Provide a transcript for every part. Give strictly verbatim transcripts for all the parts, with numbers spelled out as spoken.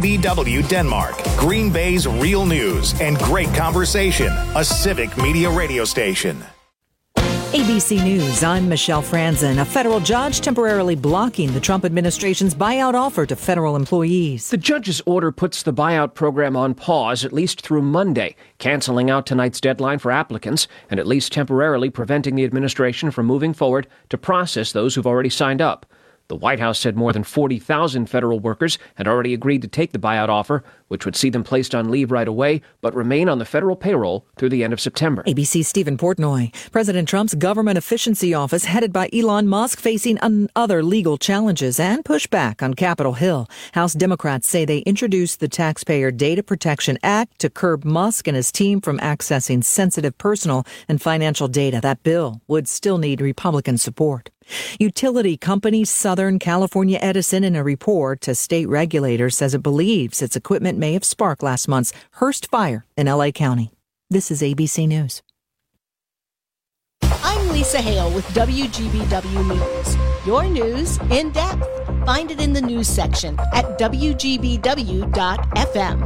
B W Denmark, Green Bay's real news and great conversation, a civic media radio station. A B C News, I'm Michelle Franzen. A federal judge temporarily blocking the Trump administration's buyout offer to federal employees. The judge's order puts the buyout program on pause at least through Monday, canceling out tonight's deadline for applicants and at least temporarily preventing the administration from moving forward to process those who've already signed up. The White House said more than forty thousand federal workers had already agreed to take the buyout offer, which would see them placed on leave right away, but remain on the federal payroll through the end of September. A B C's Stephen Portnoy. President Trump's government efficiency office, headed by Elon Musk, facing other legal challenges and pushback on Capitol Hill. House Democrats say they introduced the Taxpayer Data Protection Act to curb Musk and his team from accessing sensitive personal and financial data. That bill would still need Republican support. Utility company Southern California Edison, in a report to state regulators, says it believes its equipment may have sparked last month's Hearst fire in L A County. This is A B C News. I'm Lisa Hale with W G B W News. Your news in depth. Find it in the news section at W G B W dot F M.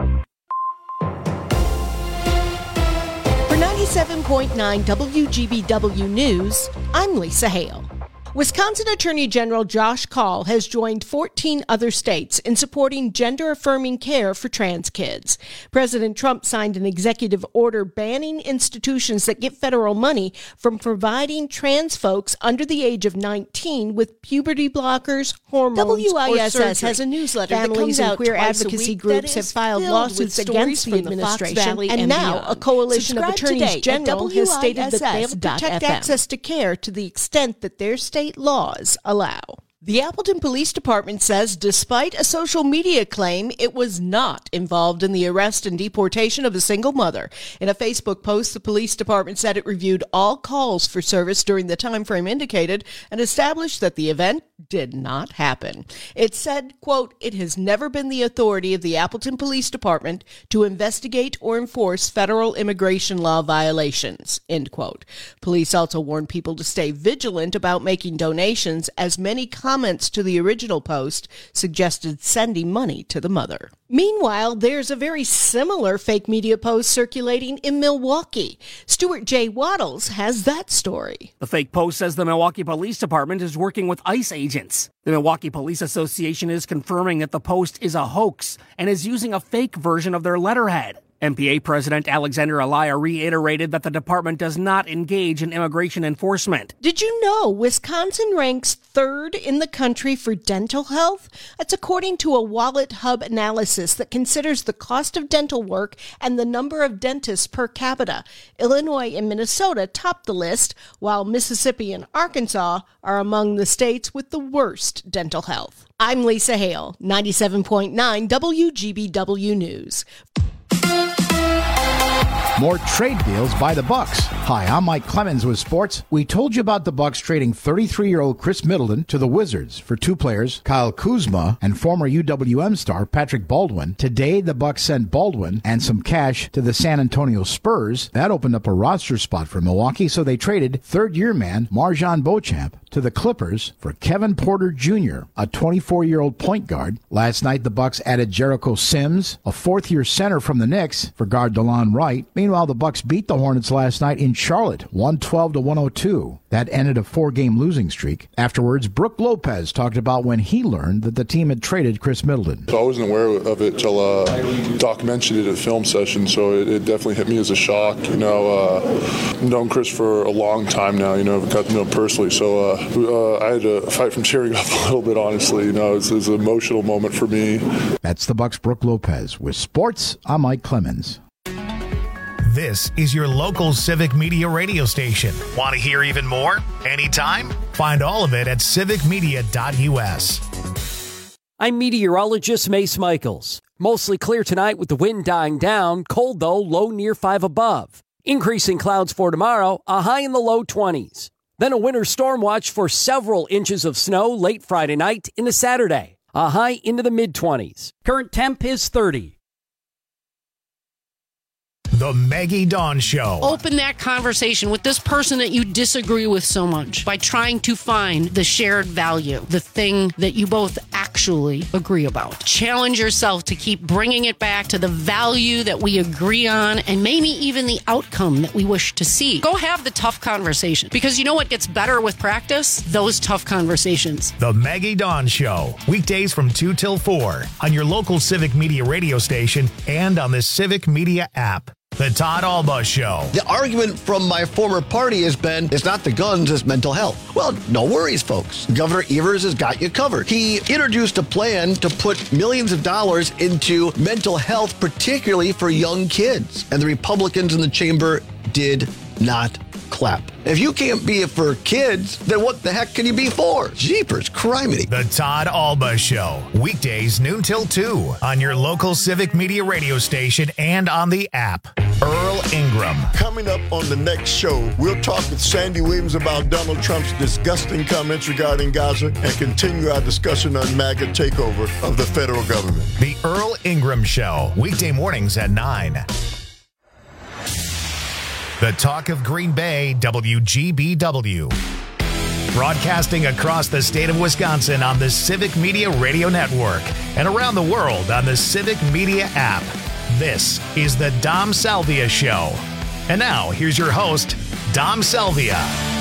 For ninety-seven point nine W G B W News, I'm Lisa Hale. Wisconsin Attorney General Josh Kaul has joined fourteen other states in supporting gender-affirming care for trans kids. President Trump signed an executive order banning institutions that get federal money from providing trans folks under the age of nineteen with puberty blockers, hormones, W I S S or surgery. has a newsletter that Families comes and out queer twice a advocacy week groups that have is filed filled lawsuits with against the stories from the Fox administration, Valley and and now beyond. a coalition Subscribe of attorneys today at general has stated that they'll protect W I S S dot F M. access to care to the extent that their state laws allow. The Appleton Police Department says despite a social media claim, it was not involved in the arrest and deportation of a single mother. In a Facebook post, the police department said it reviewed all calls for service during the time frame indicated and established that the event did not happen. It said, quote, "It has never been the authority of the Appleton Police Department to investigate or enforce federal immigration law violations," end quote. Police also warned people to stay vigilant about making donations, as many comments to the original post suggested sending money to the mother. Meanwhile, there's a very similar fake media post circulating in Milwaukee. Stuart J. Waddles has that story. The fake post says the Milwaukee Police Department is working with ICE agents. The Milwaukee Police Association is confirming that the post is a hoax and is using a fake version of their letterhead. M P A President Alexander Alaya reiterated that the department does not engage in immigration enforcement. Did you know Wisconsin ranks third in the country for dental health? That's according to a Wallet Hub analysis that considers the cost of dental work and the number of dentists per capita. Illinois and Minnesota top the list, while Mississippi and Arkansas are among the states with the worst dental health. I'm Lisa Hale, ninety-seven point nine W G B W News. More trade deals by the Bucks. Hi, I'm Mike Clemens with sports. We told you about the Bucks trading thirty-three-year-old Chris Middleton to the Wizards for two players, Kyle Kuzma and former U W M star Patrick Baldwin. Today, the Bucks sent Baldwin and some cash to the San Antonio Spurs. That opened up a roster spot for Milwaukee, so they traded third-year man Marjan Beauchamp to the Clippers for Kevin Porter Junior, a twenty-four-year-old point guard. Last night, the Bucks added Jericho Sims, a fourth-year center from the Knicks, for guard DeLon Wright. Meanwhile, the Bucks beat the Hornets last night in Charlotte, one twelve to one oh two. That ended a four-game losing streak. Afterwards, Brook Lopez talked about when he learned that the team had traded Chris Middleton. So I wasn't aware of it till uh, Doc mentioned it at film session, so it, it definitely hit me as a shock. You know, uh, I've known Chris for a long time now. You know, I've got to know him personally, so uh, uh, I had to fight from tearing up a little bit. Honestly, you know, it's, it's an emotional moment for me. That's the Bucks' Brook Lopez. With sports, I'm Mike Clemens. This is your local civic media radio station. Want to hear even more? Anytime? Find all of it at civic media dot U S. I'm meteorologist Mace Michaels. Mostly clear tonight with the wind dying down. Cold, though, low near five above. Increasing clouds for tomorrow, a high in the low twenties. Then a winter storm watch for several inches of snow late Friday night into Saturday. A high into the mid-twenties. Current temp is thirty. The Maggie Dawn Show. Open that conversation with this person that you disagree with so much by trying to find the shared value, the thing that you both actually agree about. Challenge yourself to keep bringing it back to the value that we agree on and maybe even the outcome that we wish to see. Go have the tough conversation, because you know what gets better with practice? Those tough conversations. The Maggie Dawn Show. Weekdays from two till four on your local Civic Media radio station and on the Civic Media app. The Todd Alba Show. The argument from my former party has been, it's not the guns, it's mental health. Well, no worries, folks. Governor Evers has got you covered. He introduced a plan to put millions of dollars into mental health, particularly for young kids. And the Republicans in the chamber did not clap. If you can't be it for kids, then what the heck can you be for? Jeepers, criminy. The Todd Alba Show. Weekdays noon till two on your local Civic Media radio station and on the app. Earl Ingram. Coming up on the next show, we'll talk with Sandy Williams about Donald Trump's disgusting comments regarding Gaza and continue our discussion on MAGA takeover of the federal government. The Earl Ingram Show. Weekday mornings at nine. The Talk of Green Bay, W G B W. Broadcasting across the state of Wisconsin on the Civic Media Radio Network and around the world on the Civic Media app. This is the Dom Salvia Show. And now, here's your host, Dom Salvia.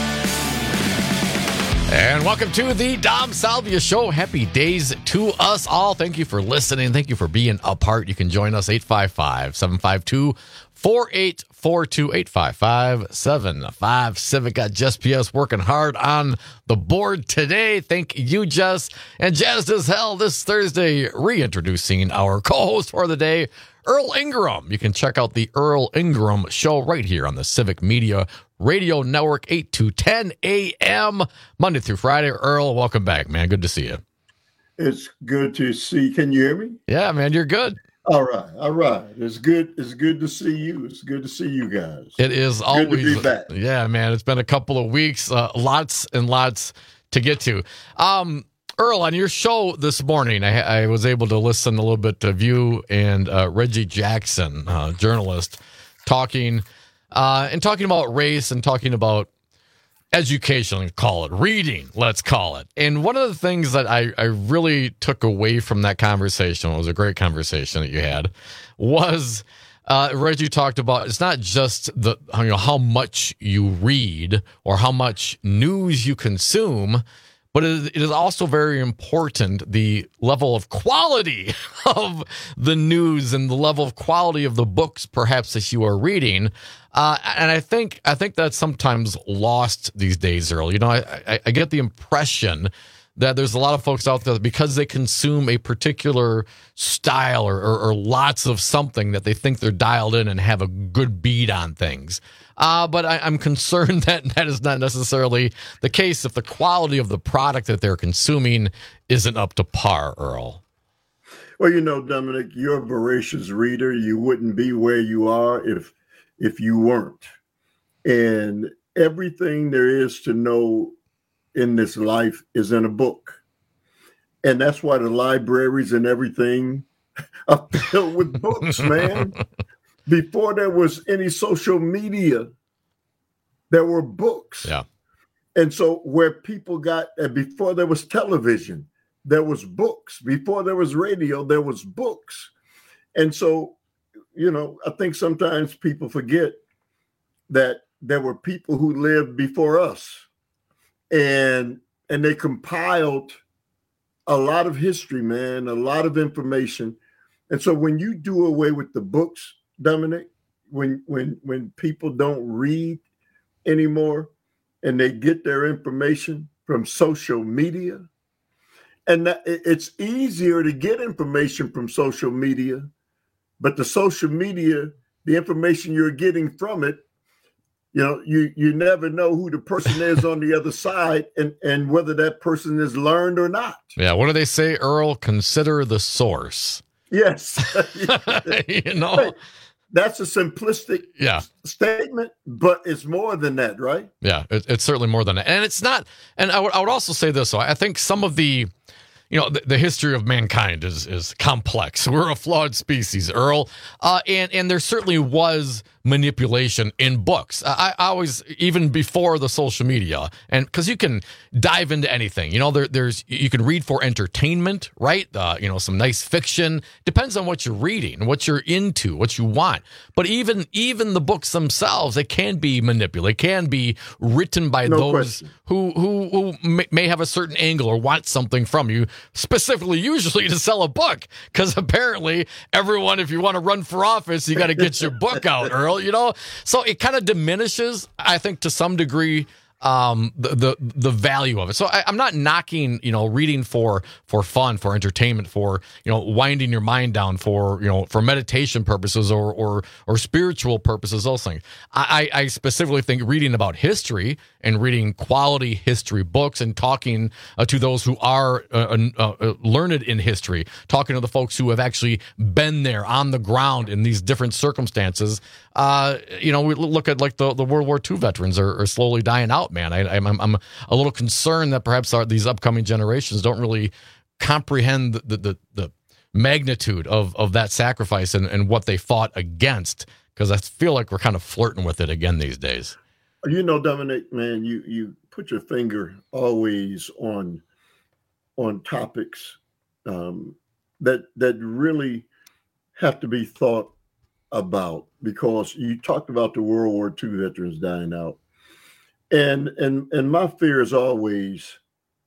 And welcome to the Dom Salvia Show. Happy days to us all. Thank you for listening. Thank you for being a part. You can join us eight five five, seven five two, four eight four two, eight five five, seven five. Civic got Jess P S working hard on the board today. Thank you, Jess. And Jazz as hell this Thursday, reintroducing our co-host for the day, Earl Ingram. You can check out the Earl Ingram Show right here on the Civic Media Radio Network, eight to ten a.m. Monday through Friday. Earl, welcome back, man. Good to see you. It's good to see. Can you hear me? Yeah, man, you're good. All right, all right. It's good. It's good to see you. It's good to see you guys. It is always good to be back. Yeah, man. It's been a couple of weeks, uh, lots and lots to get to. Um, Earl, on your show this morning, I, I was able to listen a little bit to you and uh, Reggie Jackson, uh, journalist, talking uh, and talking about race and talking about education, call it reading, let's call it. And one of the things that I, I really took away from that conversation, it was a great conversation that you had, was uh, Reggie talked about it's not just the you know how much you read or how much news you consume, but it is also very important the level of quality of the news and the level of quality of the books, perhaps, that you are reading. Uh, and I think I think that's sometimes lost these days, Earl. You know, I, I, I get the impression that there's a lot of folks out there that because they consume a particular style or, or, or lots of something that they think they're dialed in and have a good beat on things. Uh, but I, I'm concerned that that is not necessarily the case if the quality of the product that they're consuming isn't up to par, Earl. Well, you know, Dominic, you're a voracious reader. You wouldn't be where you are if if you weren't. And everything there is to know in this life is in a book. And that's why the libraries and everything are filled with books, man. Before there was any social media, there were books. Yeah. And so where people got, and before there was television, there was books. Before there was radio, there was books. And so, you know, I think sometimes people forget that there were people who lived before us, and and they compiled a lot of history, man, a lot of information. And so when you do away with the books, Dominic, when when when people don't read anymore and they get their information from social media, and that, it's easier to get information from social media, but the social media, the information you're getting from it, you know, you you never know who the person is on the other side and, and whether that person is learned or not. Yeah. What do they say, Earl? Consider the source. Yes. You know, that's a simplistic yeah. statement, but it's more than that, right? Yeah, it, it's certainly more than that. And it's not, and I would, I would also say this, so I think some of the, you know, the, the history of mankind is is complex. We're a flawed species, Earl. Uh, and, and there certainly was manipulation in books. I, I always, even before the social media, and because you can dive into anything, you know, there, there's, you can read for entertainment, right? Uh, you know, some nice fiction. Depends on what you're reading, what you're into, what you want. But even, even the books themselves, they can be manipulated, can be written by no those question. who, who, who may, may have a certain angle or want something from you, specifically usually to sell a book. Because apparently everyone, if you want to run for office, you got to get your book out, Earl. You know, so it kind of diminishes, I think, to some degree, um, the, the the value of it. So I, I'm not knocking, you know, reading for for fun, for entertainment, for, you know, winding your mind down, for, you know, for meditation purposes or or or spiritual purposes, those things. I, I specifically think reading about history and reading quality history books and talking uh, to those who are uh, uh, learned in history, talking to the folks who have actually been there on the ground in these different circumstances. Uh, you know, we look at like the, the World War Two veterans are, are slowly dying out, man. I, I'm, I'm a little concerned that perhaps our, these upcoming generations don't really comprehend the, the, the, the magnitude of, of that sacrifice and, and what they fought against, because I feel like we're kind of flirting with it again these days. You know, Dominic, man, you, you put your finger always on on topics um, that that really have to be thought about, because you talked about the World War Two veterans dying out. And and and my fear is always,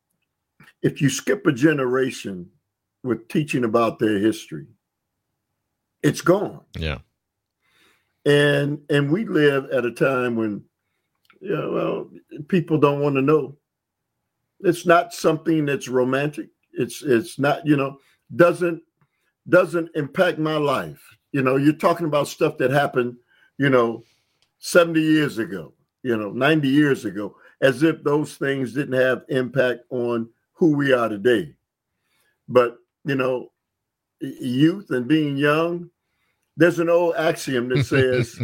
if you skip a generation with teaching about their history, it's gone. Yeah. And and we live at a time when, yeah, well, people don't want to know. It's not something that's romantic. It's it's not, you know, doesn't doesn't impact my life. You know, you're talking about stuff that happened, you know, seventy years ago, you know, ninety years ago, as if those things didn't have impact on who we are today. But, you know, youth and being young, there's an old axiom that says,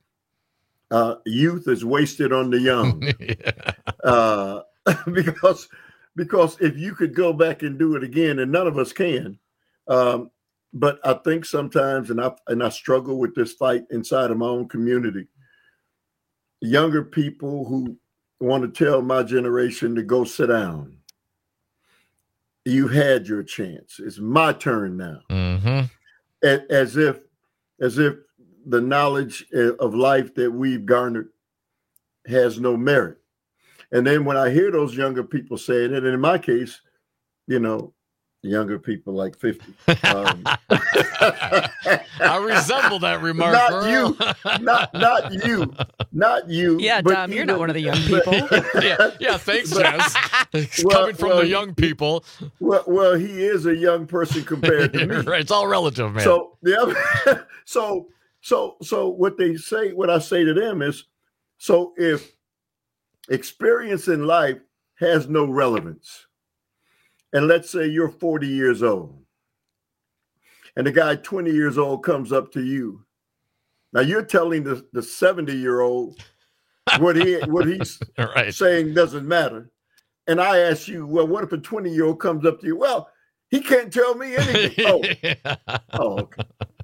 Uh, youth is wasted on the young. yeah. uh, because because if you could go back and do it again, and none of us can, um, but I think sometimes, and I and I struggle with this fight inside of my own community. Younger people who want to tell my generation to go sit down. You had your chance. It's my turn now. Mm-hmm. As if, as if. the knowledge of life that we've garnered has no merit. And then when I hear those younger people saying it, and in my case, you know, younger people like fifty. Um, I resemble that remark. Not Earl. you, not not you, not you. Yeah, Dom, you're not one of the young people. yeah, yeah, thanks, Jess. It's well, coming from well, the young people. Well, well, he is a young person compared to me. Right, it's all relative, man. So the other, so. So, so what they say, what I say to them is, so if experience in life has no relevance, and let's say you're forty years old, and the guy twenty years old comes up to you, now you're telling the the seventy year old what he what he's right. saying doesn't matter, and I ask you, well, what if a twenty year old comes up to you? Well, he can't tell me anything. Oh, yeah. oh, okay.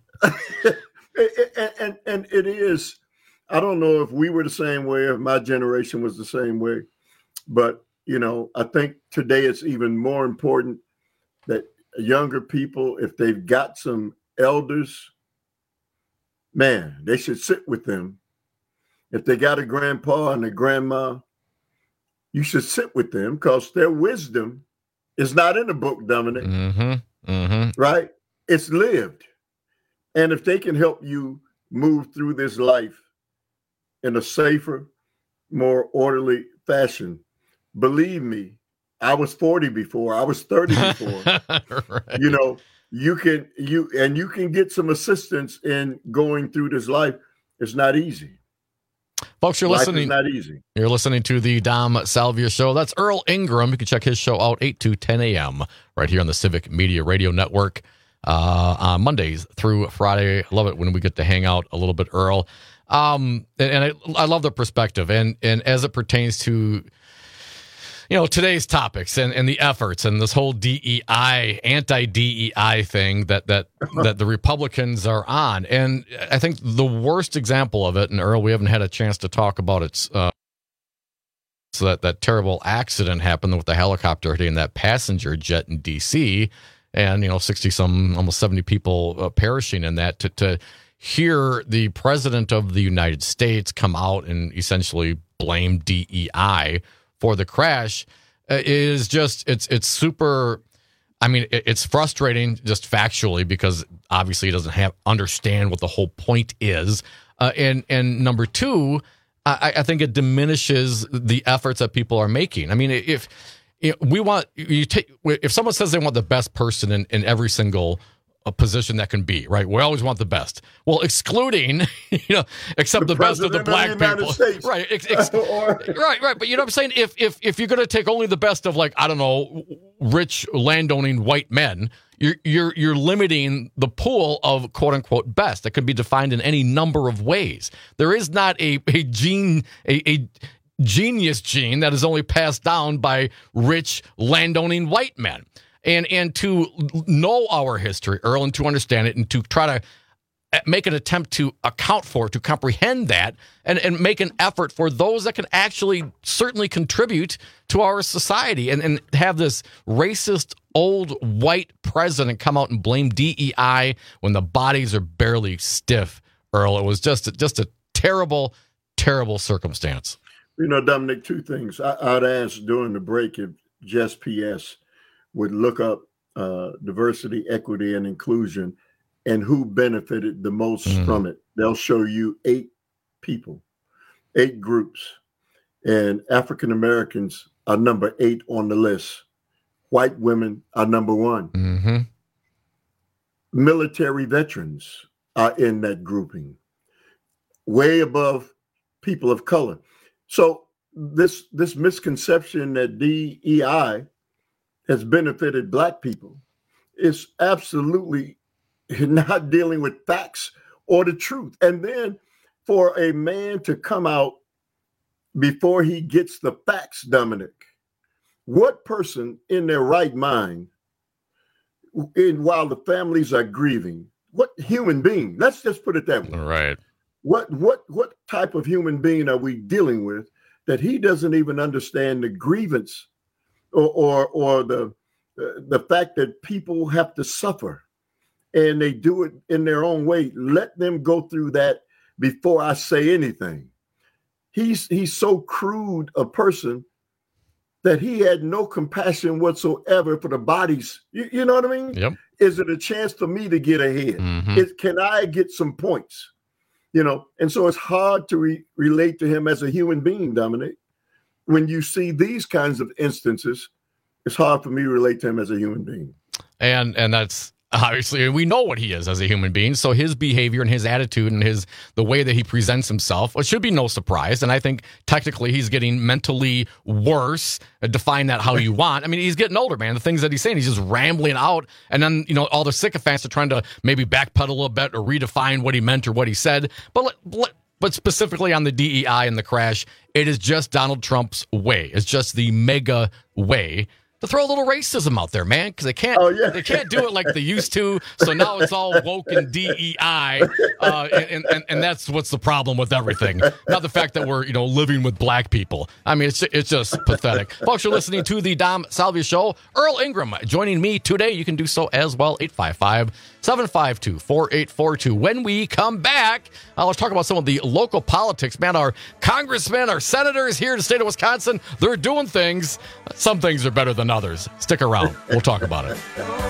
And, and and it is, I don't know if we were the same way, if my generation was the same way, but, you know, I think today it's even more important that younger people, if they've got some elders, man, they should sit with them. If they got a grandpa and a grandma, you should sit with them, because their wisdom is not in the book, Dominic, mm-hmm. Mm-hmm. right? It's lived. And if they can help you move through this life in a safer, more orderly fashion, believe me, I was forty before, I was thirty before. right. You know, you can you and you can get some assistance in going through this life. It's not easy. Folks, you're life listening. Is not easy. You're listening to the Dom Salvia Show. That's Earl Ingram. You can check his show out eight to ten a.m. right here on the Civic Media Radio Network. Uh, on Mondays through Friday. I love it when we get to hang out a little bit, Earl. Um, and, and I, I love the perspective. And, and as it pertains to, you know, today's topics and, and the efforts and this whole D E I, anti-D E I thing that that that the Republicans are on. And I think the worst example of it, and Earl, we haven't had a chance to talk about it, uh, so that, that terrible accident happened with the helicopter hitting that passenger jet in D C, and, you know, sixty-some, almost seventy people uh, perishing in that. To, to hear the president of the United States come out and essentially blame D E I for the crash uh, is just, it's it's super, I mean, it, it's frustrating just factually, because obviously he doesn't have understand what the whole point is. Uh, and, and number two, I, I think it diminishes the efforts that people are making. I mean, if you know, we want, you take, if someone says they want the best person in, in every single a position that can be, right? We always want the best. Well, excluding, you know, except the, the best of the black of the people. States. Right. Ex, ex, or, right, right. But you know what I'm saying? If if if you're going to take only the best of, like, I don't know, rich landowning white men, you're you're you're limiting the pool of quote unquote best that could be defined in any number of ways. There is not a a gene a, a genius gene that is only passed down by rich landowning white men. And and to know our history, Earl, and to understand it, and to try to make an attempt to account for, to comprehend that, and, and make an effort for those that can actually certainly contribute to our society, and, and have this racist old white president come out and blame D E I when the bodies are barely stiff, Earl. It was just, just a terrible, terrible circumstance. You know, Dominic, two things. I, I'd ask during the break if Jess P S would look up uh, diversity, equity, and inclusion and who benefited the most mm. from it. They'll show you eight people, eight groups, and African Americans are number eight on the list. White women are number one. Mm-hmm. Military veterans are in that grouping, way above people of color. So this this misconception that D E I has benefited black people is absolutely not dealing with facts or the truth. And then for a man to come out before he gets the facts, Dominic, what person in their right mind, in, while the families are grieving, what human being, let's just put it that way. Right. What, what, what type of human being are we dealing with that he doesn't even understand the grievance Or, or or the the fact that people have to suffer, and they do it in their own way? Let them go through that before I say anything. He's he's so crude a person that he had no compassion whatsoever for the bodies. You, you know what I mean? Yep. Is it a chance for me to get ahead? Mm-hmm. Is, can I get some points? You know, and so it's hard to re- relate to him as a human being, Dominic. When you see these kinds of instances, it's hard for me to relate to him as a human being. And and that's obviously, we know what he is as a human being. So his behavior and his attitude and his the way that he presents himself, it should be no surprise. And I think technically he's getting mentally worse. Define that how you want. I mean, he's getting older, man. The things that he's saying, he's just rambling out. And then, you know, all the sycophants are trying to maybe backpedal a little bit or redefine what he meant or what he said. But let, let, But specifically on the D E I and the crash, it is just Donald Trump's way. It's just the mega way to throw a little racism out there, man, because they can't oh, yeah. they can't do it like they used to. So now it's all woke and D E I, uh, and, and and that's what's the problem with everything. Not the fact that we're, you know, living with black people. I mean, it's it's just pathetic. Folks, you're listening to the Dom Salvia Show. Earl Ingram joining me today. You can do so as well. eight five five, seven five two, four eight four two. When we come back, uh, let's talk about some of the local politics. Man, our congressmen, our senators here in the state of Wisconsin, they're doing things. Some things are better than others. Stick around. We'll talk about it.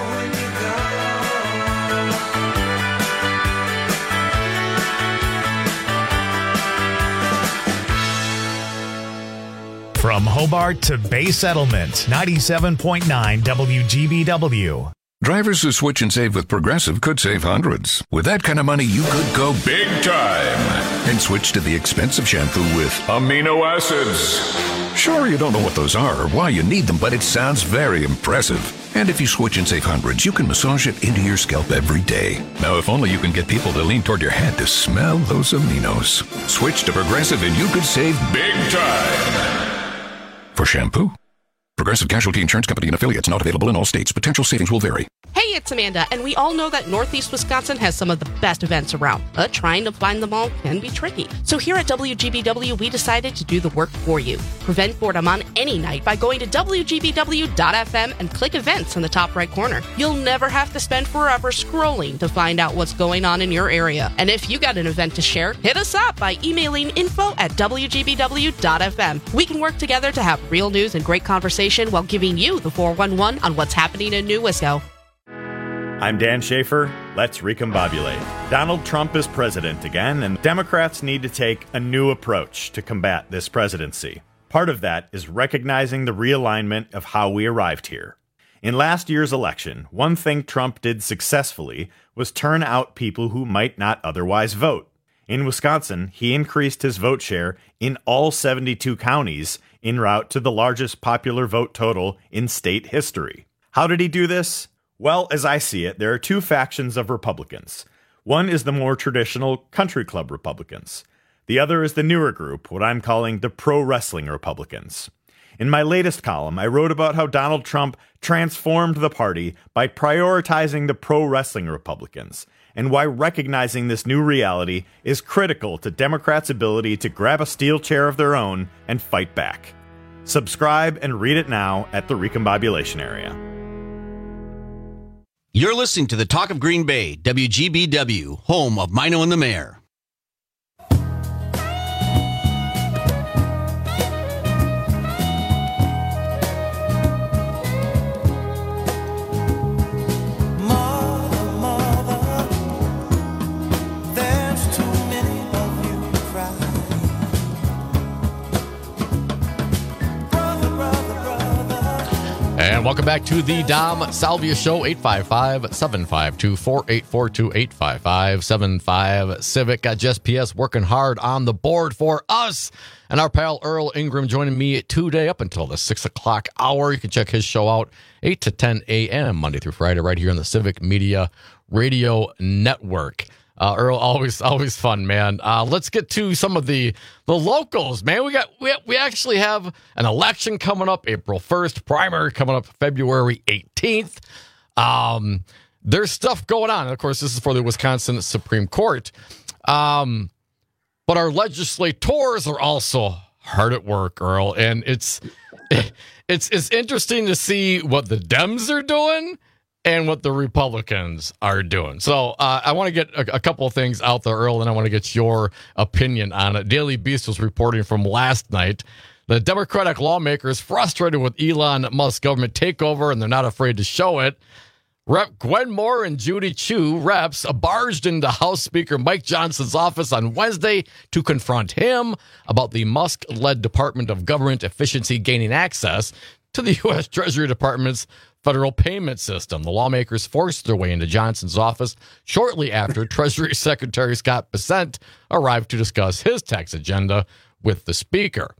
From Hobart to Bay Settlement, ninety-seven point nine W G B W. Drivers who switch and save with Progressive could save hundreds. With that kind of money, you could go big time and switch to the expensive shampoo with amino acids. Sure, you don't know what those are or why you need them, but it sounds very impressive. And if you switch and save hundreds, you can massage it into your scalp every day. Now, if only you can get people to lean toward your head to smell those aminos. Switch to Progressive and you could save big time. For shampoo, Progressive Casualty Insurance Company and affiliates, not available in all states. Potential savings will vary. Hey, it's Amanda, and we all know that Northeast Wisconsin has some of the best events around, but trying to find them all can be tricky. So here at W G B W, we decided to do the work for you. Prevent boredom on any night by going to W G B W dot F M and click events in the top right corner. You'll never have to spend forever scrolling to find out what's going on in your area. And if you got an event to share, hit us up by emailing info at W G B W dot F M. We can work together to have real news and great conversation while giving you the four one one on what's happening in New Wisco. I'm Dan Schaefer. Let's recombobulate. Donald Trump is president again, and Democrats need to take a new approach to combat this presidency. Part of that is recognizing the realignment of how we arrived here. In last year's election, one thing Trump did successfully was turn out people who might not otherwise vote. In Wisconsin, he increased his vote share in all seventy-two counties en route to the largest popular vote total in state history. How did he do this? Well, as I see it, there are two factions of Republicans. One is the more traditional country club Republicans. The other is the newer group, what I'm calling the pro-wrestling Republicans. In my latest column, I wrote about how Donald Trump transformed the party by prioritizing the pro-wrestling Republicans, and why recognizing this new reality is critical to Democrats' ability to grab a steel chair of their own and fight back. Subscribe and read it now at the Recombobulation Area. You're listening to the Talk of Green Bay, W G B W, home of Mino and the Mayor. And welcome back to the Dom Salvia Show, eight five five, seven five two, four eight four two, eight five five, seven five Civic. Got Jess P S working hard on the board for us. And our pal Earl Ingram joining me today up until the six o'clock hour. You can check his show out eight to ten a.m. Monday through Friday right here on the Civic Media Radio Network. Uh, Earl, always, always fun, man. Uh, let's get to some of the the locals, man. We got we we actually have an election coming up April first, primary coming up February eighteenth. Um, there's stuff going on. And of course, this is for the Wisconsin Supreme Court. Um, but our legislators are also hard at work, Earl, and it's it's it's interesting to see what the Dems are doing and what the Republicans are doing. So uh, I want to get a, a couple of things out there, Earl, and I want to get your opinion on it. Daily Beast was reporting from last night. The Democratic lawmakers frustrated with Elon Musk's government takeover, and they're not afraid to show it. Rep Gwen Moore and Judy Chu, reps, barged into House Speaker Mike Johnson's office on Wednesday to confront him about the Musk-led Department of Government Efficiency gaining access to the U S Treasury Department's federal payment system. The lawmakers forced their way into Johnson's office shortly after Treasury Secretary Scott Bessent arrived to discuss his tax agenda with the Speaker.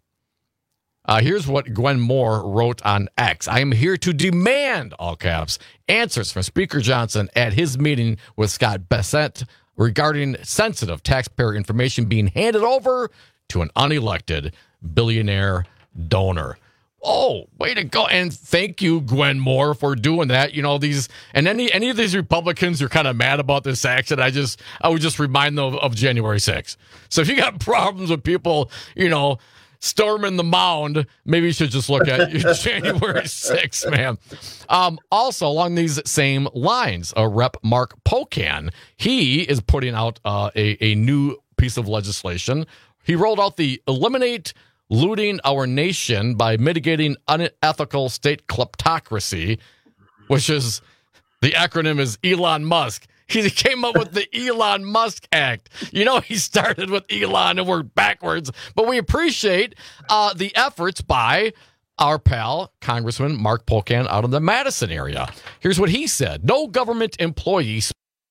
Uh, here's what Gwen Moore wrote on X. I am here to demand, all caps, answers from Speaker Johnson at his meeting with Scott Bessent regarding sensitive taxpayer information being handed over to an unelected billionaire donor. Oh, way to go. And thank you, Gwen Moore, for doing that. You know, these, and any any of these Republicans who are kind of mad about this action, I just, I would just remind them of, of January sixth. So if you got problems with people, you know, storming the mound, maybe you should just look at January sixth, man. Um, also, along these same lines, uh, Rep Mark Pocan, he is putting out uh, a, a new piece of legislation. He rolled out the Eliminate Looting Our Nation by Mitigating Unethical State Kleptocracy, which is, the acronym is Elon Musk. He came up with the Elon Musk Act. You know, he started with Elon and worked backwards, but we appreciate uh, the efforts by our pal, Congressman Mark Pocan, out of the Madison area. Here's what he said. No government employee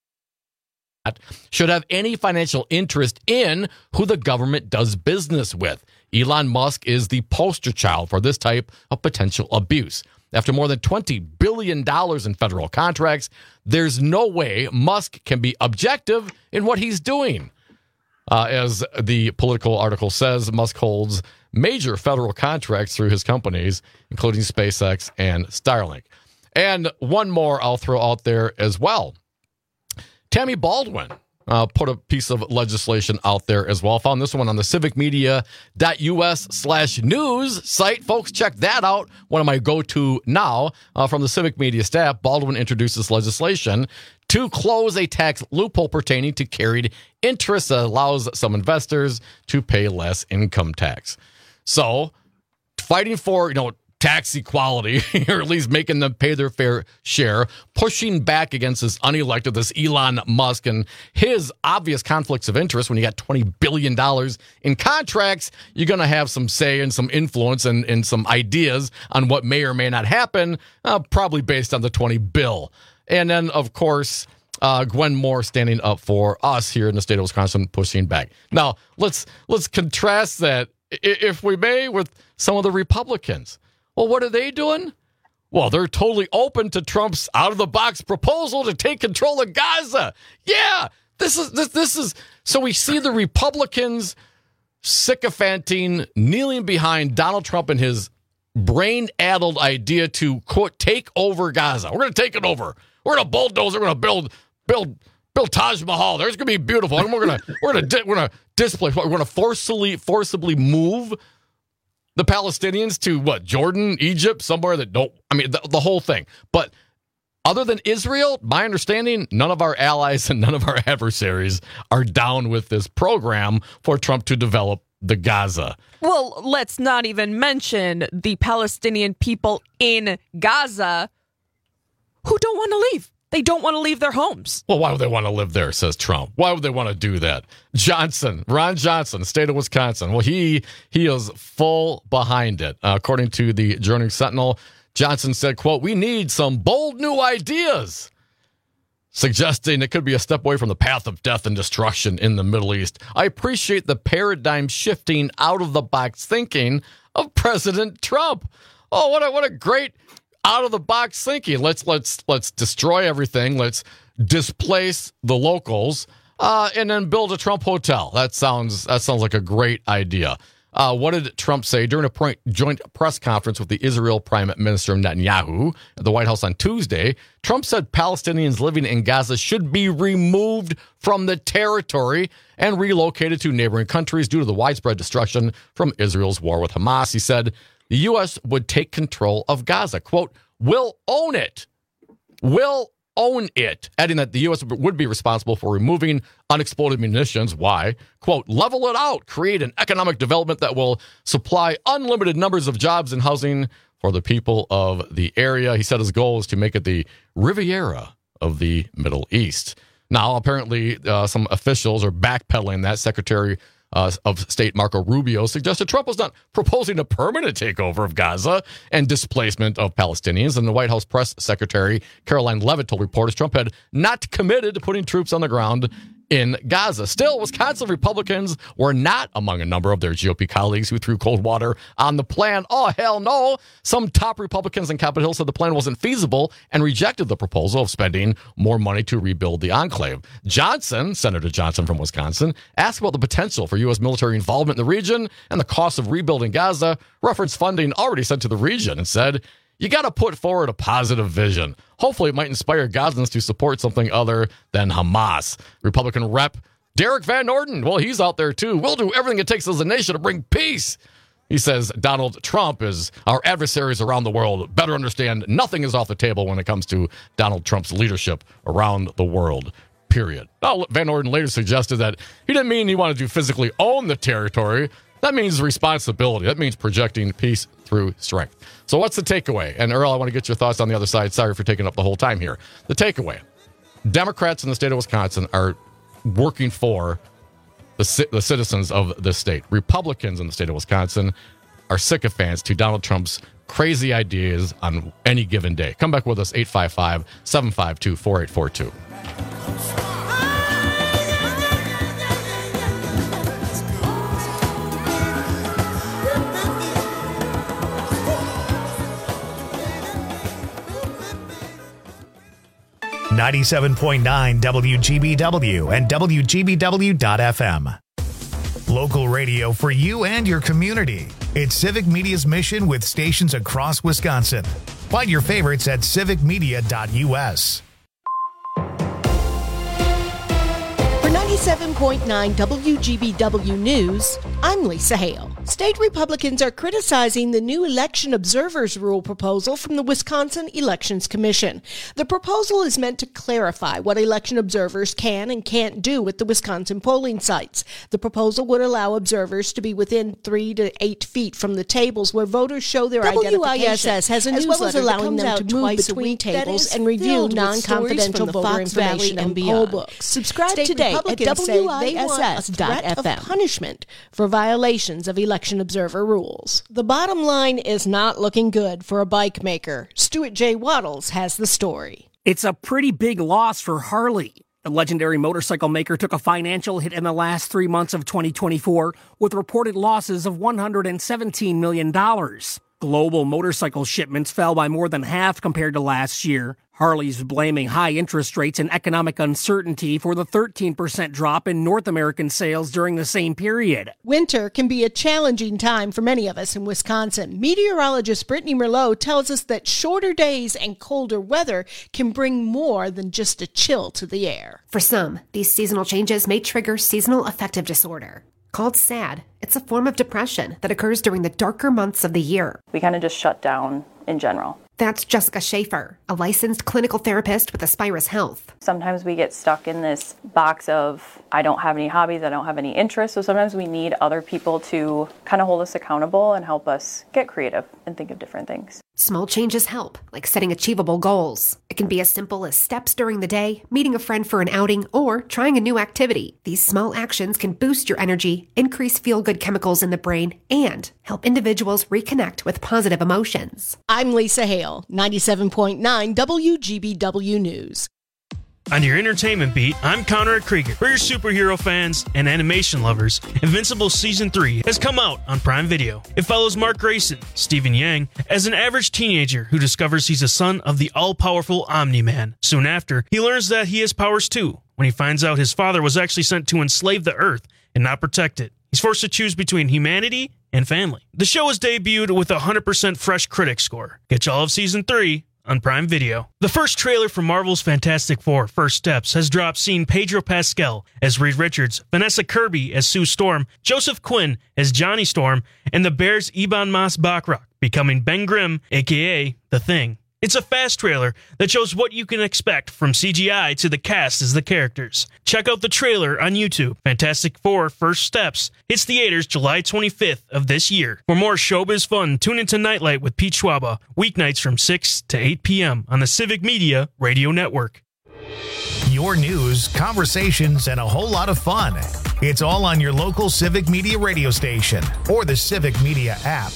should have any financial interest in who the government does business with. Elon Musk is the poster child for this type of potential abuse. After more than twenty billion dollars in federal contracts, there's no way Musk can be objective in what he's doing. Uh, as the Political article says, Musk holds major federal contracts through his companies, including SpaceX and Starlink. And one more I'll throw out there as well. Tammy Baldwin uh, put a piece of legislation out there as well. Found this one on the civicmedia.us slash news site. Folks, check that out. One of my go-to now uh, from the Civic Media staff. Baldwin introduces legislation to close a tax loophole pertaining to carried interest that allows some investors to pay less income tax. So, fighting for, you know, tax equality, or at least making them pay their fair share, pushing back against this unelected, this Elon Musk and his obvious conflicts of interest. When you got twenty billion dollars in contracts, you're going to have some say and some influence and, and some ideas on what may or may not happen, uh, probably based on the twenty bill. And then, of course, uh, Gwen Moore standing up for us here in the state of Wisconsin, pushing back. Now, let's let's contrast that, if we may, with some of the Republicans. Well, what are they doing? Well, they're totally open to Trump's out-of-the-box proposal to take control of Gaza. Yeah, this is this this is so we see the Republicans sycophanting, kneeling behind Donald Trump and his brain-addled idea to, quote, take over Gaza. We're going to take it over. We're going to bulldoze. We're going to build build build Taj Mahal. There's going to be beautiful. And we're going to we're going to we're going to displace. We're going to forcibly forcibly move the Palestinians to what? Jordan, Egypt, somewhere that don't, I mean, the, the whole thing. But other than Israel, my understanding, none of our allies and none of our adversaries are down with this program for Trump to develop the Gaza. Well, let's not even mention the Palestinian people in Gaza who don't want to leave. They don't want to leave their homes. Well, why would they want to live there, says Trump? Why would they want to do that? Johnson, Ron Johnson, state of Wisconsin. Well, he he is full behind it. Uh, according to the Journey Sentinel, Johnson said, quote, "We need some bold new ideas," suggesting it could be a step away from the path of death and destruction in the Middle East. I appreciate the paradigm shifting out of the box thinking of President Trump. Oh, what a, what a great out of the box thinking. Let's let's let's destroy everything. Let's displace the locals, uh, and then build a Trump hotel. That sounds that sounds like a great idea. Uh, what did Trump say during a point, joint press conference with the Israel Prime Minister Netanyahu at the White House on Tuesday? Trump said Palestinians living in Gaza should be removed from the territory and relocated to neighboring countries due to the widespread destruction from Israel's war with Hamas. He said the U S would take control of Gaza. Quote, "We'll own it. We'll own it." Adding that the U S would be responsible for removing unexploded munitions. Why? Quote, "Level it out. Create an economic development that will supply unlimited numbers of jobs and housing for the people of the area." He said his goal is to make it the Riviera of the Middle East. Now, apparently, uh, some officials are backpedaling that. Secretary Uh, of State Marco Rubio suggested Trump was not proposing a permanent takeover of Gaza and displacement of Palestinians. And the White House press secretary, Caroline Leavitt, told reporters Trump had not committed to putting troops on the ground in Gaza. Still, Wisconsin Republicans were not among a number of their G O P colleagues who threw cold water on the plan. Oh, hell no. Some top Republicans in Capitol Hill said the plan wasn't feasible and rejected the proposal of spending more money to rebuild the enclave. Johnson, Senator Johnson from Wisconsin, asked about the potential for U S military involvement in the region and the cost of rebuilding Gaza, referenced funding already sent to the region, and said, "You got to put forward a positive vision. Hopefully it might inspire Gazans to support something other than Hamas." Republican Rep Derek Van Orden, well, he's out there too. "We'll do everything it takes as a nation to bring peace." He says Donald Trump is our adversaries around the world. Better understand nothing is off the table when it comes to Donald Trump's leadership around the world, period. Now, Van Orden later suggested that he didn't mean he wanted to physically own the territory. That means responsibility. That means projecting peace through strength. So what's the takeaway? And Earl, I want to get your thoughts on the other side. Sorry for taking up the whole time here. The takeaway: Democrats in the state of Wisconsin are working for the, the citizens of this state. Republicans in the state of Wisconsin are sycophants to Donald Trump's crazy ideas on any given day. Come back with us, eight five five, seven five two, four eight four two. ninety-seven point nine W G B W and W G B W dot F M. Local radio for you and your community. It's Civic Media's mission with stations across Wisconsin. Find your favorites at civic media dot u s. For ninety-seven point nine W G B W News, I'm Lisa Hale. State Republicans are criticizing the new election observers rule proposal from the Wisconsin Elections Commission. The proposal is meant to clarify what election observers can and can't do at the Wisconsin polling sites. The proposal would allow observers to be within three to eight feet from the tables where voters show their identification. W I S S has a newsletter as well as allowing them to move between tables and review non-confidential voter information and poll books. Subscribe State today at Republicans W I S S dot F M. Punishment for violations of election observer rules. The bottom line is not looking good for a bike maker. Stuart J. Waddles has the story. It's a pretty big loss for Harley. The legendary motorcycle maker took a financial hit in the last three months of twenty twenty-four with reported losses of one hundred seventeen million dollars. Global motorcycle shipments fell by more than half compared to last year. Harley's blaming high interest rates and economic uncertainty for the thirteen percent drop in North American sales during the same period. Winter can be a challenging time for many of us in Wisconsin. Meteorologist Brittany Merlot tells us that shorter days and colder weather can bring more than just a chill to the air. For some, these seasonal changes may trigger seasonal affective disorder. Called SAD, it's a form of depression that occurs during the darker months of the year. We kind of just shut down in general. That's Jessica Schaefer, a licensed clinical therapist with Aspirus Health. Sometimes we get stuck in this box of, I don't have any hobbies, I don't have any interests, so sometimes we need other people to kind of hold us accountable and help us get creative and think of different things. Small changes help, like setting achievable goals. It can be as simple as steps during the day, meeting a friend for an outing, or trying a new activity. These small actions can boost your energy, increase feel-good chemicals in the brain, and help individuals reconnect with positive emotions. I'm Lisa Hale, ninety-seven point nine W G B W News. On your entertainment beat, I'm Conrad Krieger. For your superhero fans and animation lovers, Invincible Season three has come out on Prime Video. It follows Mark Grayson, Stephen Yang, as an average teenager who discovers he's a son of the all-powerful Omni-Man. Soon after, he learns that he has powers too, when he finds out his father was actually sent to enslave the Earth and not protect it. He's forced to choose between humanity and family. The show was debuted with a one hundred percent fresh critic score. Catch all of Season three on Prime Video. The first trailer for Marvel's Fantastic Four: First Steps has dropped, seeing Pedro Pascal as Reed Richards, Vanessa Kirby as Sue Storm, Joseph Quinn as Johnny Storm, and the Bears' Ebon Moss-Bachrach becoming Ben Grimm, aka The Thing. It's a fast trailer that shows what you can expect from C G I to the cast as the characters. Check out the trailer on YouTube. Fantastic Four: First Steps hits theaters July twenty-fifth of this year. For more showbiz fun, tune into Nightlight with Pete Schwaba, weeknights from six to eight p.m. on the Civic Media Radio Network. Your news, conversations, and a whole lot of fun. It's all on your local Civic Media radio station or the Civic Media app.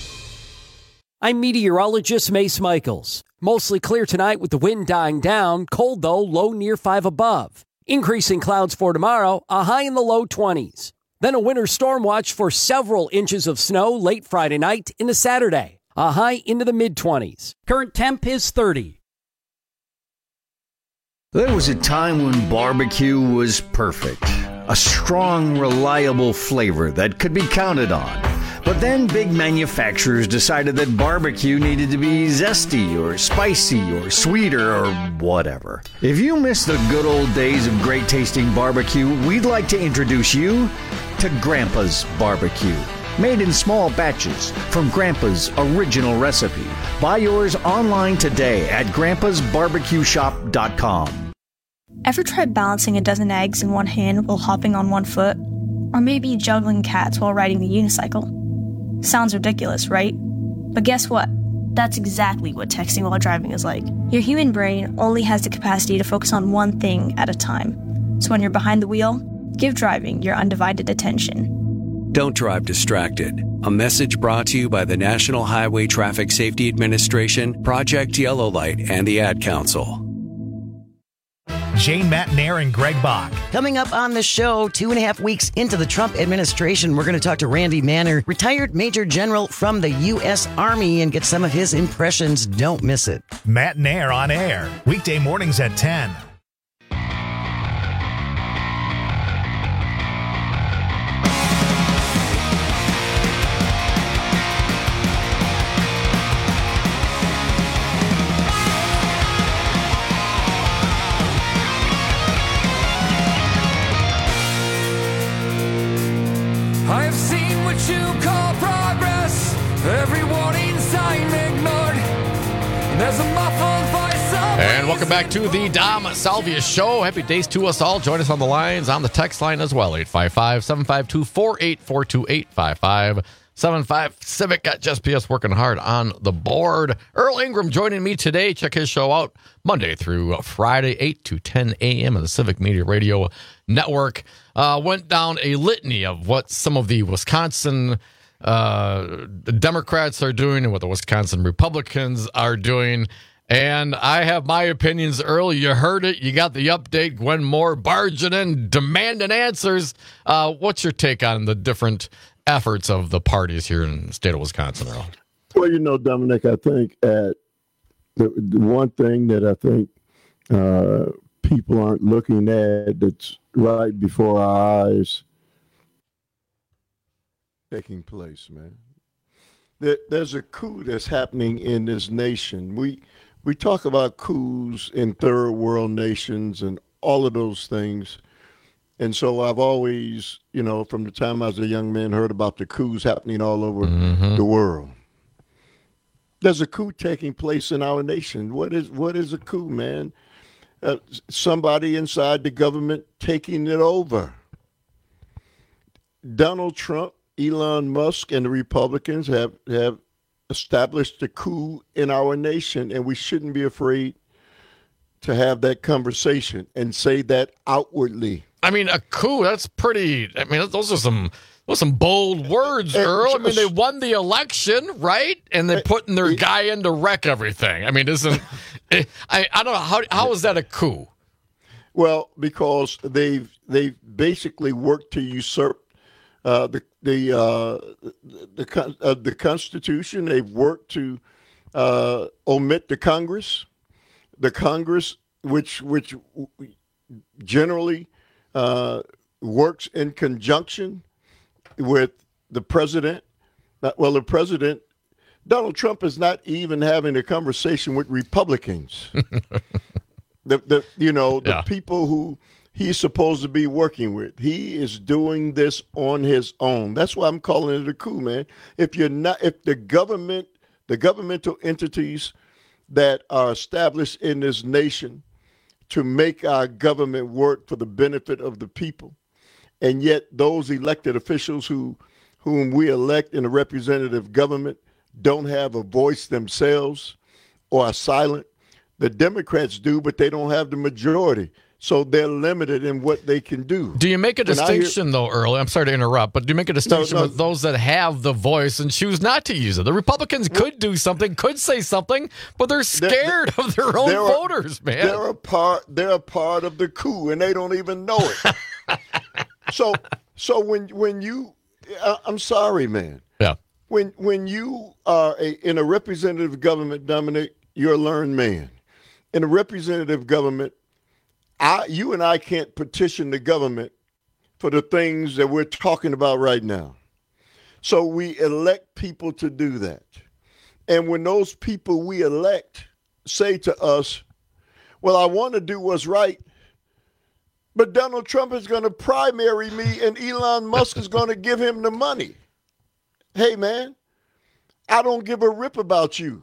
I'm meteorologist Mace Michaels. Mostly clear tonight with the wind dying down. Cold, though, low near five above. Increasing clouds for tomorrow, a high in the low twenties. Then a winter storm watch for several inches of snow late Friday night into Saturday. A high into the mid-twenties. Current temp is thirty. There was a time when barbecue was perfect. A strong, reliable flavor that could be counted on. But then big manufacturers decided that barbecue needed to be zesty or spicy or sweeter or whatever. If you miss the good old days of great tasting barbecue, we'd like to introduce you to Grandpa's Barbecue. Made in small batches from Grandpa's original recipe. Buy yours online today at grandpas barbecue shop dot com. Ever tried balancing a dozen eggs in one hand while hopping on one foot? Or maybe juggling cats while riding the unicycle? Sounds ridiculous, right? But guess what? That's exactly what texting while driving is like. Your human brain only has the capacity to focus on one thing at a time. So when you're behind the wheel, give driving your undivided attention. Don't drive distracted. A message brought to you by the National Highway Traffic Safety Administration, Project Yellow Light, and the Ad Council. Jane Matnair and Greg Bach. Coming up on the show, two and a half weeks into the Trump administration, we're going to talk to Randy Manner, retired Major General from the U S Army, and get some of his impressions. Don't miss it. Matnair on air, weekday mornings at ten. And welcome back to the Dom Salvia Show. Happy days to us all. Join us on the lines, on the text line as well. eight five five, seven five two, four eight four two, eight five five, seven five. Civic got Just P S working hard on the board. Earl Ingram joining me today. Check his show out Monday through Friday, eight to ten a.m. on the Civic Media Radio Network. Uh, went down a litany of what some of the Wisconsin uh, Democrats are doing and what the Wisconsin Republicans are doing. And I have my opinions early. You heard it. You got the update. Gwen Moore barging in, demanding answers. Uh, what's your take on the different efforts of the parties here in the state of Wisconsin, Earl? Well, you know, Dominic, I think at the, the one thing that I think uh, people aren't looking at that's right before our eyes taking place, man. There, there's a coup that's happening in this nation. We we talk about coups in third world nations and all of those things. And so I've always, you know, from the time I was a young man, heard about the coups happening all over mm-hmm. the world. There's a coup taking place in our nation. What is what is a coup, man? Uh, somebody inside the government taking it over. Donald Trump, Elon Musk, and the Republicans have, have established a coup in our nation, and we shouldn't be afraid to have that conversation and say that outwardly. I mean, a coup, that's pretty, I mean, those are some those are some bold words, Earl. I mean, they won the election, right? And they're putting their guy in to wreck everything. I mean, isn't, I, I don't know, how how is that a coup? Well, because they've, they've basically worked to usurp Uh, the the uh, the uh, the Constitution. They've worked to uh, omit the Congress, the Congress, which which generally uh, works in conjunction with the president. Well, the president, Donald Trump, is not even having a conversation with Republicans. the the you know the yeah. people who he's supposed to be working with. He is doing this on his own. That's why I'm calling it a coup, man. If you're not, if the government, the governmental entities that are established in this nation to make our government work for the benefit of the people, and yet those elected officials who, whom we elect in a representative government don't have a voice themselves or are silent. The Democrats do, but they don't have the majority. So they're limited in what they can do. Do you make a when distinction, hear, though, Earl? I'm sorry to interrupt, but do you make a distinction no, no, with those that have the voice and choose not to use it? The Republicans well, could do something, could say something, but they're scared they're, of their own voters, a, man. They're a part. They're a part of the coup, and they don't even know it. so, so when when you, uh, I'm sorry, man. Yeah. When when you are a, in a representative government, Dominic, you're a learned man. In a representative government, I, you and I can't petition the government for the things that we're talking about right now. So we elect people to do that. And when those people we elect say to us, well, I want to do what's right, but Donald Trump is going to primary me and Elon Musk is going to give him the money. Hey, man, I don't give a rip about you.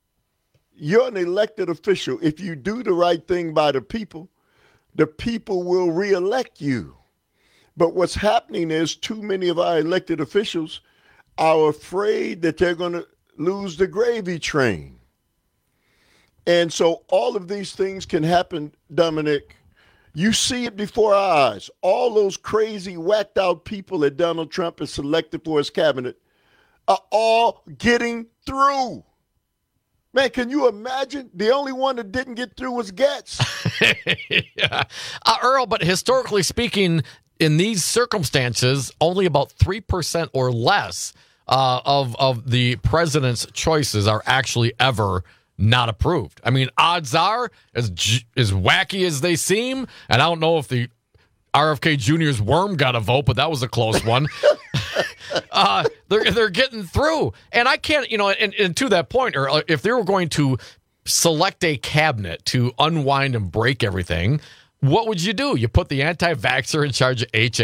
You're an elected official. If you do the right thing by the people, the people will reelect you. But what's happening is too many of our elected officials are afraid that they're going to lose the gravy train. And so all of these things can happen, Dominic. You see it before our eyes. All those crazy, whacked out people that Donald Trump has selected for his cabinet are all getting through. Man, can you imagine? The only one that didn't get through was Gaetz. yeah. uh, Earl, but historically speaking, in these circumstances, only about three percent or less uh, of, of the president's choices are actually ever not approved. I mean, odds are, as, as wacky as they seem, and I don't know if the R F K Junior's worm got a vote, but that was a close one. uh, they're they're getting through, and I can't, you know, and, and to that point, or if they were going to select a cabinet to unwind and break everything, what would you do? You put the anti-vaxxer in charge of H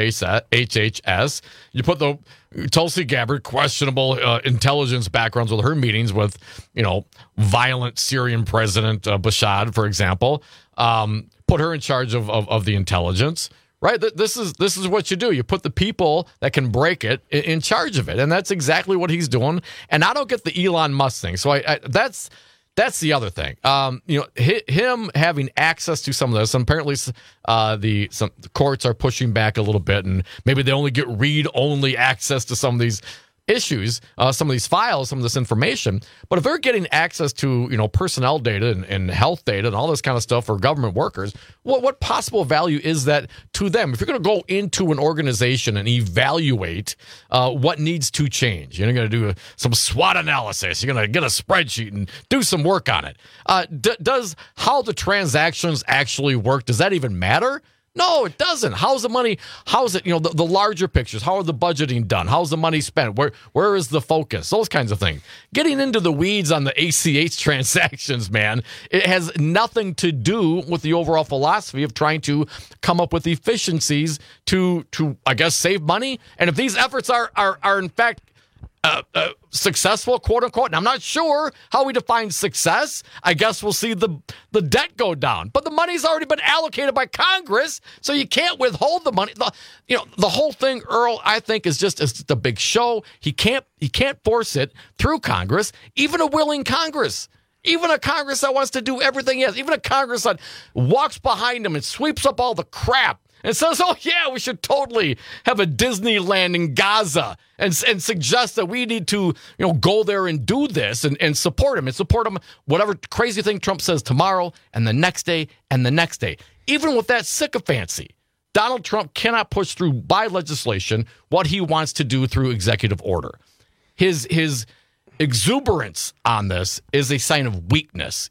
H S. You put the Tulsi Gabbard, questionable uh, intelligence backgrounds with her meetings with, you know, violent Syrian President uh, Bashar, for example. Um, put her in charge of, of, of the intelligence, right? This is this is what you do. You put the people that can break it in, in charge of it, and that's exactly what he's doing. And I don't get the Elon Musk thing. So I, I that's that's the other thing. Um, you know, him having access to some of this, and apparently uh, the some the courts are pushing back a little bit, and maybe they only get read-only access to some of these issues, uh, some of these files, some of this information. But if they're getting access to, you know, personnel data and, and health data and all this kind of stuff for government workers, what what possible value is that to them? If you're going to go into an organization and evaluate uh, what needs to change, you're going to do a, some SWOT analysis, you're going to get a spreadsheet and do some work on it. Uh, d- does how the transactions actually work, does that even matter? No, it doesn't. How's the money? How's it, you know, the, the larger pictures? How are the budgeting done? How's the money spent? Where Where is the focus? Those kinds of things. Getting into the weeds on the A C H transactions, man, it has nothing to do with the overall philosophy of trying to come up with efficiencies to, to I guess, save money. And if these efforts are, are, are in fact, Uh, uh, successful, quote unquote. And I'm not sure how we define success. I guess we'll see the the debt go down, but the money's already been allocated by Congress, so you can't withhold the money. The, you know, the whole thing, Earl, I think is just is just a big show. He can't he can't force it through Congress, even a willing Congress. Even a Congress that wants to do everything he has, even a Congress that walks behind him and sweeps up all the crap and says, oh, yeah, we should totally have a Disneyland in Gaza and and suggest that we need to, you know, go there and do this and, and support him and support him, whatever crazy thing Trump says tomorrow and the next day and the next day. Even with that sycophancy, Donald Trump cannot push through by legislation what he wants to do through executive order. His his exuberance on this is a sign of weakness,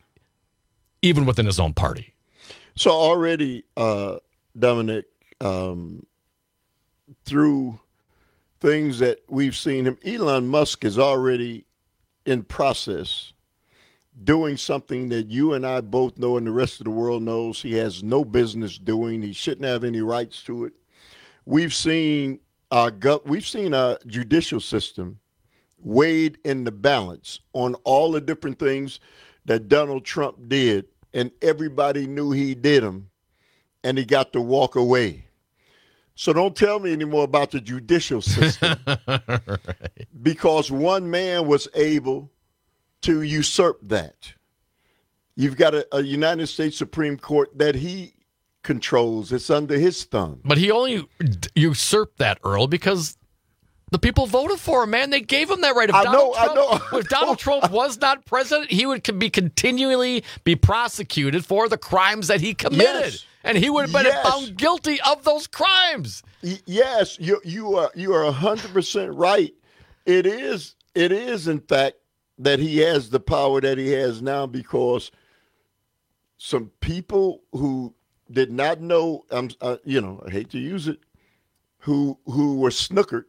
even within his own party. So already, uh, Dominic, um, through things that we've seen him, Elon Musk is already in process doing something that you and I both know and the rest of the world knows he has no business doing. He shouldn't have any rights to it. We've seen our gut, we've seen our judicial system weighed in the balance on all the different things that Donald Trump did, and everybody knew he did them, and he got to walk away. So don't tell me anymore about the judicial system. Right. Because one man was able to usurp that. You've got a, a United States Supreme Court that he controls. It's under his thumb. But he only usurped that, Earl, because the people voted for him, man. They gave him that right. If I Donald know, Trump, I know. If Donald Trump was not president, he would be continually be prosecuted for the crimes that he committed. Yes. And he would have been Yes. found guilty of those crimes. Y- Yes, you you are you are one hundred percent right. It is it is in fact that he has the power that he has now because some people who did not know, um, uh, you know, I hate to use it, who who were snookered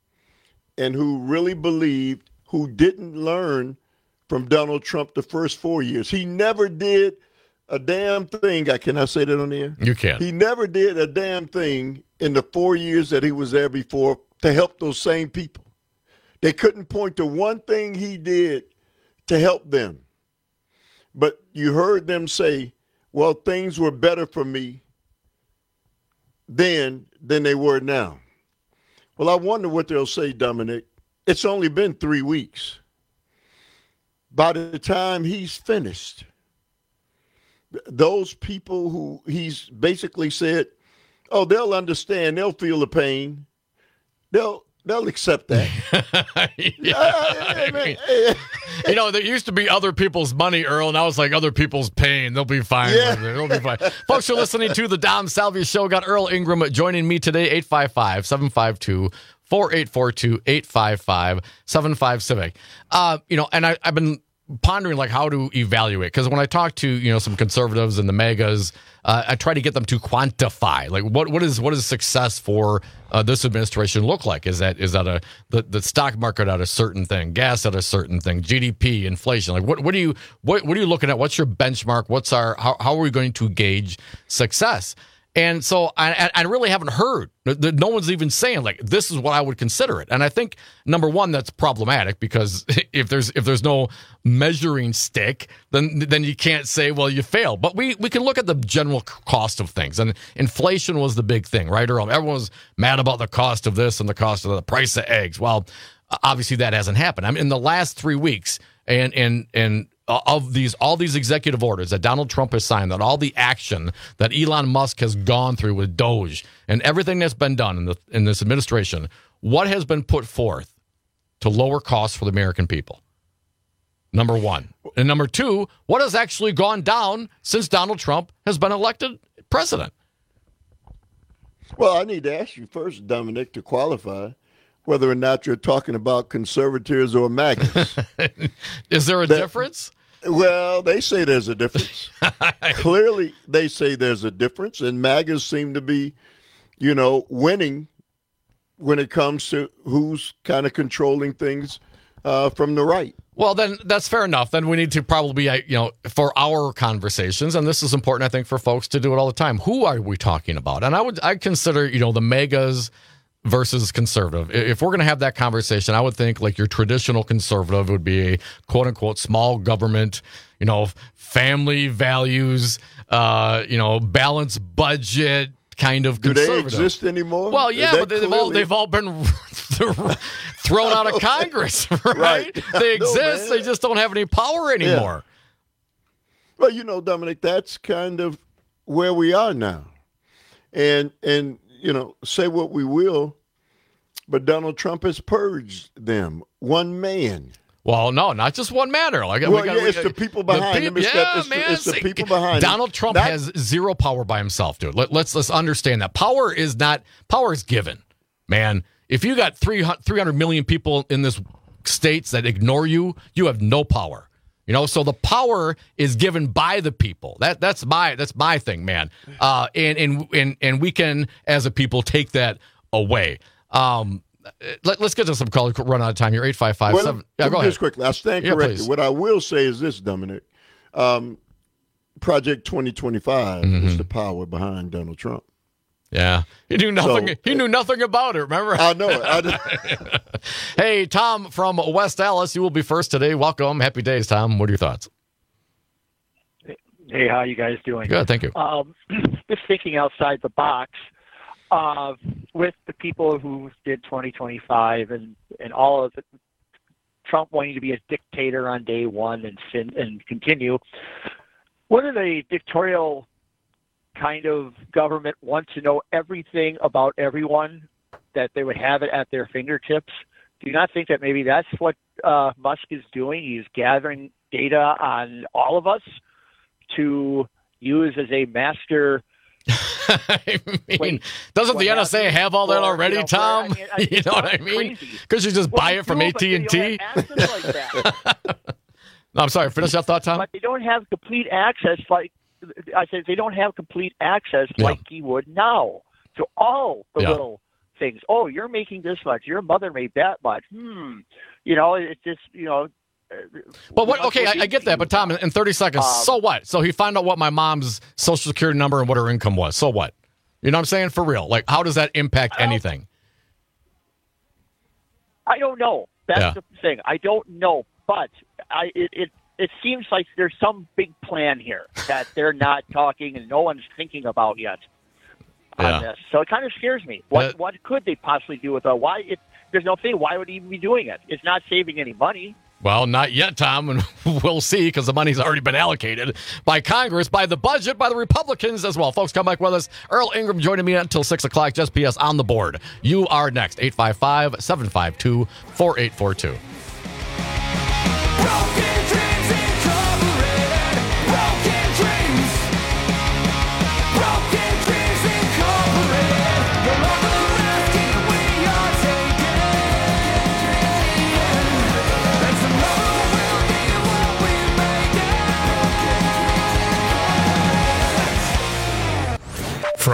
and who really believed, who didn't learn from Donald Trump the first four years. He never did a damn thing. I Can I say that on the air? You can. He never did a damn thing in the four years that he was there before to help those same people. They couldn't point to one thing he did to help them. But you heard them say, well, things were better for me then than they were now. Well, I wonder what they'll say, Dominic. It's only been three weeks. By the time he's finished, those people who he's basically said, oh, they'll understand, they'll feel the pain, they'll they'll accept that. Yeah, I mean, you know, there used to be other people's money, Earl. Now it's like other people's pain. They'll be fine. Yeah. With it. They'll be fine. Folks, you're listening to the Dom Salvia Show. Got Earl Ingram joining me today, eight five five, seven five two, four eight four two, eight five five, seven five Civic. Uh, you know, and I, I've been pondering like how to evaluate, because when I talk to you know some conservatives and the megas, uh, I try to get them to quantify like what what is what does success for uh, this administration look like? Is that is that a the, the stock market at a certain thing, gas at a certain thing, G D P, inflation? Like what what are you what what are you looking at? What's your benchmark? What's our how how are we going to gauge success? And so I, I really haven't heard. No one's even saying like this is what I would consider it. And I think number one, that's problematic, because if there's if there's no measuring stick, then then you can't say, well, you failed. But we we can look at the general cost of things. And inflation was the big thing, right? Earl? Everyone was mad about the cost of this and the cost of the price of eggs. Well, obviously that hasn't happened. I mean, in the last three weeks, and and and. of these, all these executive orders that Donald Trump has signed, that all the action that Elon Musk has gone through with Doge and everything that's been done in the in this administration, what has been put forth to lower costs for the American people? Number one. And number two, what has actually gone down since Donald Trump has been elected president? Well, I need to ask you first, Dominic, to qualify whether or not you're talking about conservatives or MAGAs. Is there a that, difference? Well, they say there's a difference. Clearly, they say there's a difference, and MAGAs seem to be, you know, winning when it comes to who's kind of controlling things uh, from the right. Well, then that's fair enough. Then we need to probably, you know, for our conversations, and this is important, I think, for folks to do it all the time. Who are we talking about? And I would, I consider, you know, the MAGAs versus conservative. If we're going to have that conversation, I would think like your traditional conservative would be a quote unquote small government, you know, family values, uh, you know, balanced budget kind of conservative. Do they exist anymore? Well, yeah, but they've clearly... all they've all been thrown out of Congress, right? right. They exist, no, they just don't have any power anymore. Yeah. Well, you know, Dominic, that's kind of where we are now. And and you know, say what we will, but Donald Trump has purged them. One man. Well, no, not just one man. Like, well, we got, yeah, we it's got, the people behind him. It's, yeah, got, it's, man, the, it's the people behind Donald him. Trump Not, has zero power by himself, dude. Let, let's let's understand that. Power is not, power is given, man. If you got three hundred million people in this states that ignore you, you have no power. You know, so the power is given by the people. That that's my that's my thing, man. Uh, and and and and we can, as a people, take that away. Um, let, let's get to some calls. Run out of time here. Eight five five seven. Yeah, go ahead. Just quickly, I'll stand yeah, corrected. Please. What I will say is this, Dominic. Um, Project twenty twenty-five mm-hmm. is the power behind Donald Trump. Yeah, he knew nothing. So, he knew nothing about it. Remember? I know it. I just... Hey, Tom from West Dallas, you will be first today. Welcome. Happy days, Tom. What are your thoughts? Hey, how you guys doing? Good, thank you. Um, just thinking outside the box, uh, with the people who did twenty twenty-five and and all of it, Trump wanting to be a dictator on day one and sin, and continue. What are the dictatorial kind of government wants to know everything about everyone, that they would have it at their fingertips? Do you not think that maybe that's what uh, Musk is doing? He's gathering data on all of us to use as a master. I mean, Wait, doesn't the N S A have all that or, already, you know, Tom? I, I, you know what I mean? Because you just well, buy it from A T and T? No, I'm sorry. Finish that thought, Tom. But they don't have complete access like I said, they don't have complete access yeah. like you would now to all the yeah. little things. Oh, you're making this much. Your mother made that much. Hmm. You know, it's just, you know. But what? Okay, I, I get that. But Tom, in thirty seconds, um, so what? So he found out what my mom's social security number and what her income was. So what? You know what I'm saying? For real. Like, how does that impact anything? I don't know. That's yeah. the thing. I don't know. But I it, it It seems like there's some big plan here that they're not talking and no one's thinking about yet on yeah. this. So it kind of scares me. What uh, what could they possibly do with it? Why? It, there's no thing. Why would he even be doing it? It's not saving any money. Well, not yet, Tom, and we'll see because the money's already been allocated by Congress, by the budget, by the Republicans as well. Folks, come back with us. Earl Ingram joining me until six o'clock. Just P S on the board. You are next. eight five five, seven five two, four eight four two.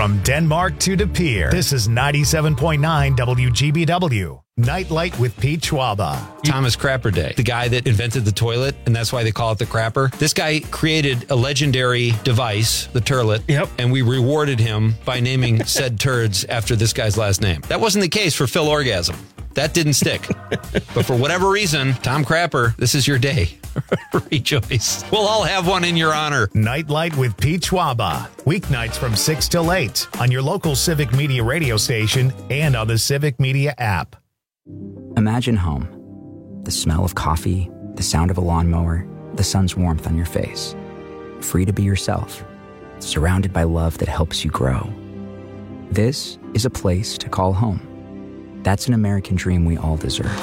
From Denmark to De Pere, this is ninety-seven point nine W G B W. Nightlight with Pete Schwaba. Thomas Crapper Day, the guy that invented the toilet, and that's why they call it the crapper. This guy created a legendary device, the turlet, yep. and we rewarded him by naming said turds after this guy's last name. That wasn't the case for Phil Orgasm. That didn't stick. But for whatever reason, Tom Crapper, this is your day. Rejoice. We'll all have one in your honor. Nightlight with Pete Schwaba. Weeknights from six till eight on your local Civic Media radio station and on the Civic Media app. Imagine home. The smell of coffee, the sound of a lawnmower, the sun's warmth on your face. Free to be yourself. Surrounded by love that helps you grow. This is a place to call home. That's an American dream we all deserve.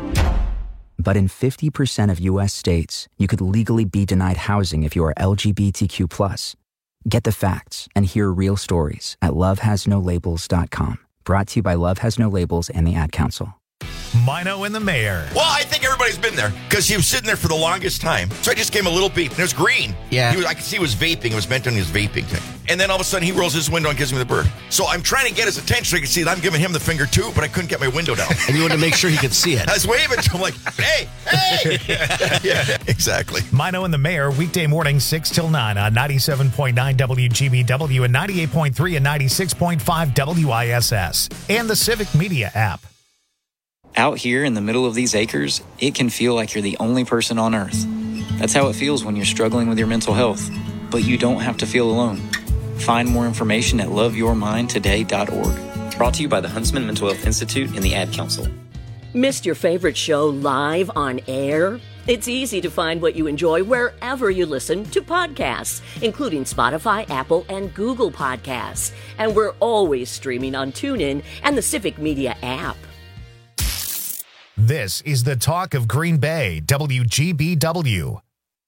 But in fifty percent of U S states, you could legally be denied housing if you are L G B T Q plus. Get the facts and hear real stories at love has no labels dot com. Brought to you by Love Has No Labels and the Ad Council. Mino and the Mayor. Well, I think everybody's been there because he was sitting there for the longest time. So I just gave him a little beep, and it was green. Yeah. He was, I could see he was vaping. It was meant on his vaping thing. And then all of a sudden, he rolls his window and gives me the bird. So I'm trying to get his attention so I can see that I'm giving him the finger too, but I couldn't get my window down. And you wanted to make sure he could see it. I was waving to him like, hey, hey. Yeah, exactly. Mino and the Mayor, weekday morning, six till nine on ninety-seven point nine W G B W and ninety-eight point three and ninety-six point five W I S S and the Civic Media app. Out here in the middle of these acres, it can feel like you're the only person on Earth. That's how it feels when you're struggling with your mental health. But you don't have to feel alone. Find more information at love your mind today dot org. Brought to you by the Huntsman Mental Health Institute and the Ad Council. Missed your favorite show live on air? It's easy to find what you enjoy wherever you listen to podcasts, including Spotify, Apple, and Google Podcasts. And we're always streaming on TuneIn and the Civic Media app. This is the talk of Green Bay, W G B W.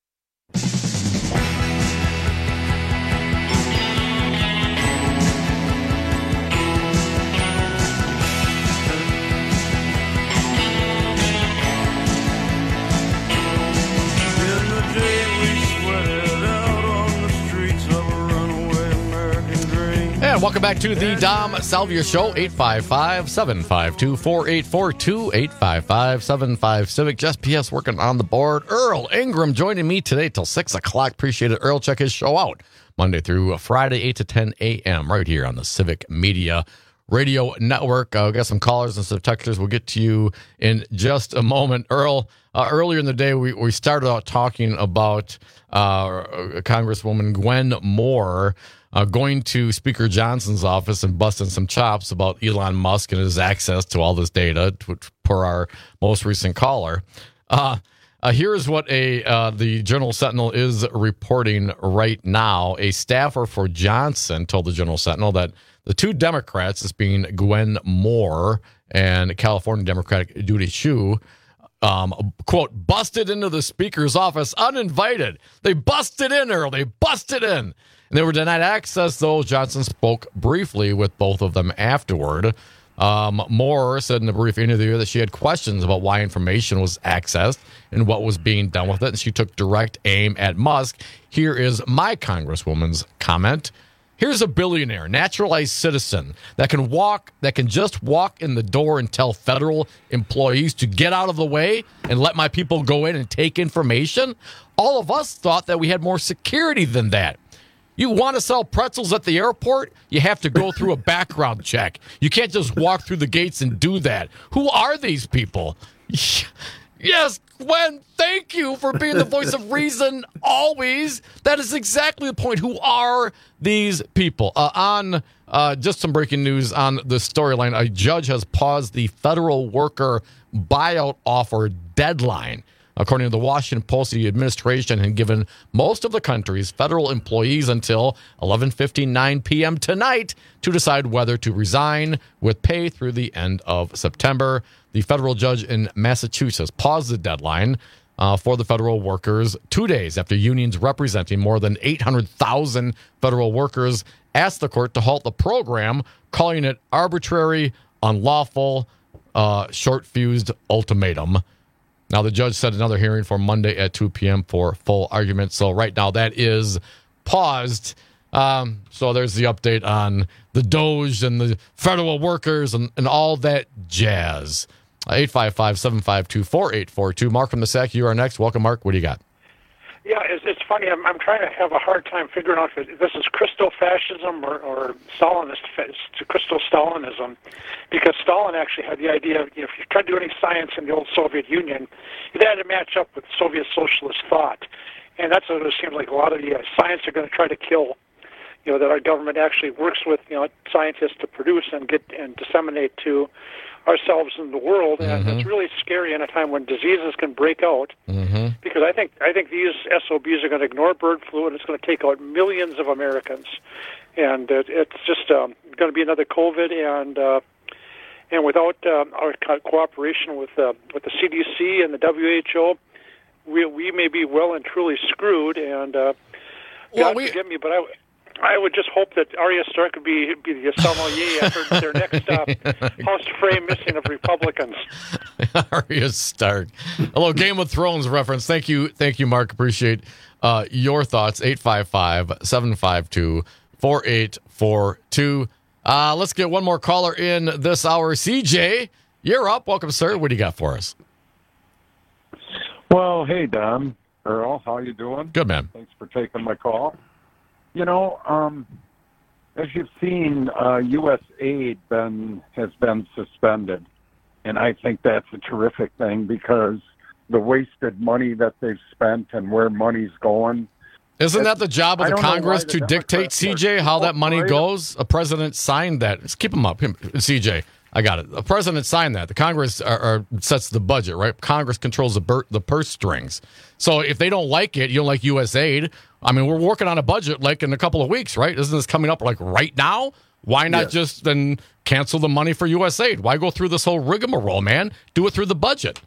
And welcome back to the Dom Salvia Show, eight five five, seven five two, four eight four two, eight five five, seven five Civic. Just P S working on the board. Earl Ingram joining me today till six o'clock. Appreciate it, Earl. Check his show out Monday through Friday, eight to ten a.m. right here on the Civic Media Radio Network. Uh, we got some callers and some texters. We'll get to you in just a moment. Earl, uh, earlier in the day, we, we started out talking about uh, Congresswoman Gwen Moore Uh, going to Speaker Johnson's office and busting some chops about Elon Musk and his access to all this data, to, per our most recent caller. Uh, uh, here's what a uh, the Journal Sentinel is reporting right now. A staffer for Johnson told the Journal Sentinel that the two Democrats, this being Gwen Moore and California Democratic Judy Chu, um, quote, busted into the Speaker's office uninvited. They busted in, Earl. They busted in. And they were denied access, though. Johnson spoke briefly with both of them afterward. Um, Moore said in a brief interview that she had questions about why information was accessed and what was being done with it, and she took direct aim at Musk. Here is my Congresswoman's comment. Here's a billionaire, naturalized citizen that can walk, that can just walk in the door and tell federal employees to get out of the way and let my people go in and take information. All of us thought that we had more security than that. You want to sell pretzels at the airport? You have to go through a background check. You can't just walk through the gates and do that. Who are these people? Yes, Gwen, thank you for being the voice of reason always. That is exactly the point. Who are these people? Uh, on uh, just some breaking news on the storyline, a judge has paused the federal worker buyout offer deadline. According to the Washington Post, the administration had given most of the country's federal employees until eleven fifty-nine p.m. tonight to decide whether to resign with pay through the end of September. The federal judge in Massachusetts paused the deadline uh, for the federal workers two days after unions representing more than eight hundred thousand federal workers asked the court to halt the program, calling it arbitrary, unlawful, uh, short-fused ultimatum. Now, the judge set another hearing for Monday at two p.m. for full argument. So right now that is paused. Um, so there's the update on the Doge and the federal workers and, and all that jazz. Uh, eight five five, seven five two, four eight four two. Mark from the S A C, you are next. Welcome, Mark. What do you got? Yeah, it's, it's funny. I'm, I'm trying to have a hard time figuring out if this is crystal fascism or, or Stalinist, crystal Stalinism, because Stalin actually had the idea of, you know, if you tried to do any science in the old Soviet Union, you had to match up with Soviet socialist thought. And that's what it seems like a lot of the uh, science are going to try to kill, you know, that our government actually works with, you know, scientists to produce and get and disseminate to ourselves in the world. And Mm-hmm. it's really scary in a time when diseases can break out. Mm-hmm. Because I think I think these S O Bs are going to ignore bird flu, and it's going to take out millions of Americans, and it, it's just um, going to be another COVID. And uh, and without uh, our co- cooperation with uh, with the C D C and the W H O, we we may be well and truly screwed. And uh, Well, God we- forgive me, but I. I would just hope that Arya Stark would be, be the sommelier after their next uh, House Frey missing of Republicans. Arya Stark. A little Game of Thrones reference. Thank you, thank you, Mark. Appreciate uh, your thoughts. eight five five, seven five two, four eight four two. Uh, let's get one more caller in this hour. C J, you're up. Welcome, sir. What do you got for us? Well, hey, Don, Earl, how you doing? Good, man. Thanks for taking my call. You know, um, as you've seen, uh, U S aid been has been suspended, and I think that's a terrific thing because the wasted money that they've spent and where money's going. Isn't that the job of I the don't know Congress why the to dictate, Democrats C are J, how so that money afraid. goes? A president signed that. Let's keep him up. Him, C J, I got it. A president signed that. The Congress are, are, sets the budget, right? Congress controls the, bur- the purse strings. So if they don't like it, you don't like U S aid. I mean, we're working on a budget like in a couple of weeks, right? Isn't this coming up like right now? Why not Yes. just then cancel the money for U S aid? Why go through this whole rigmarole, man? Do it through the budget.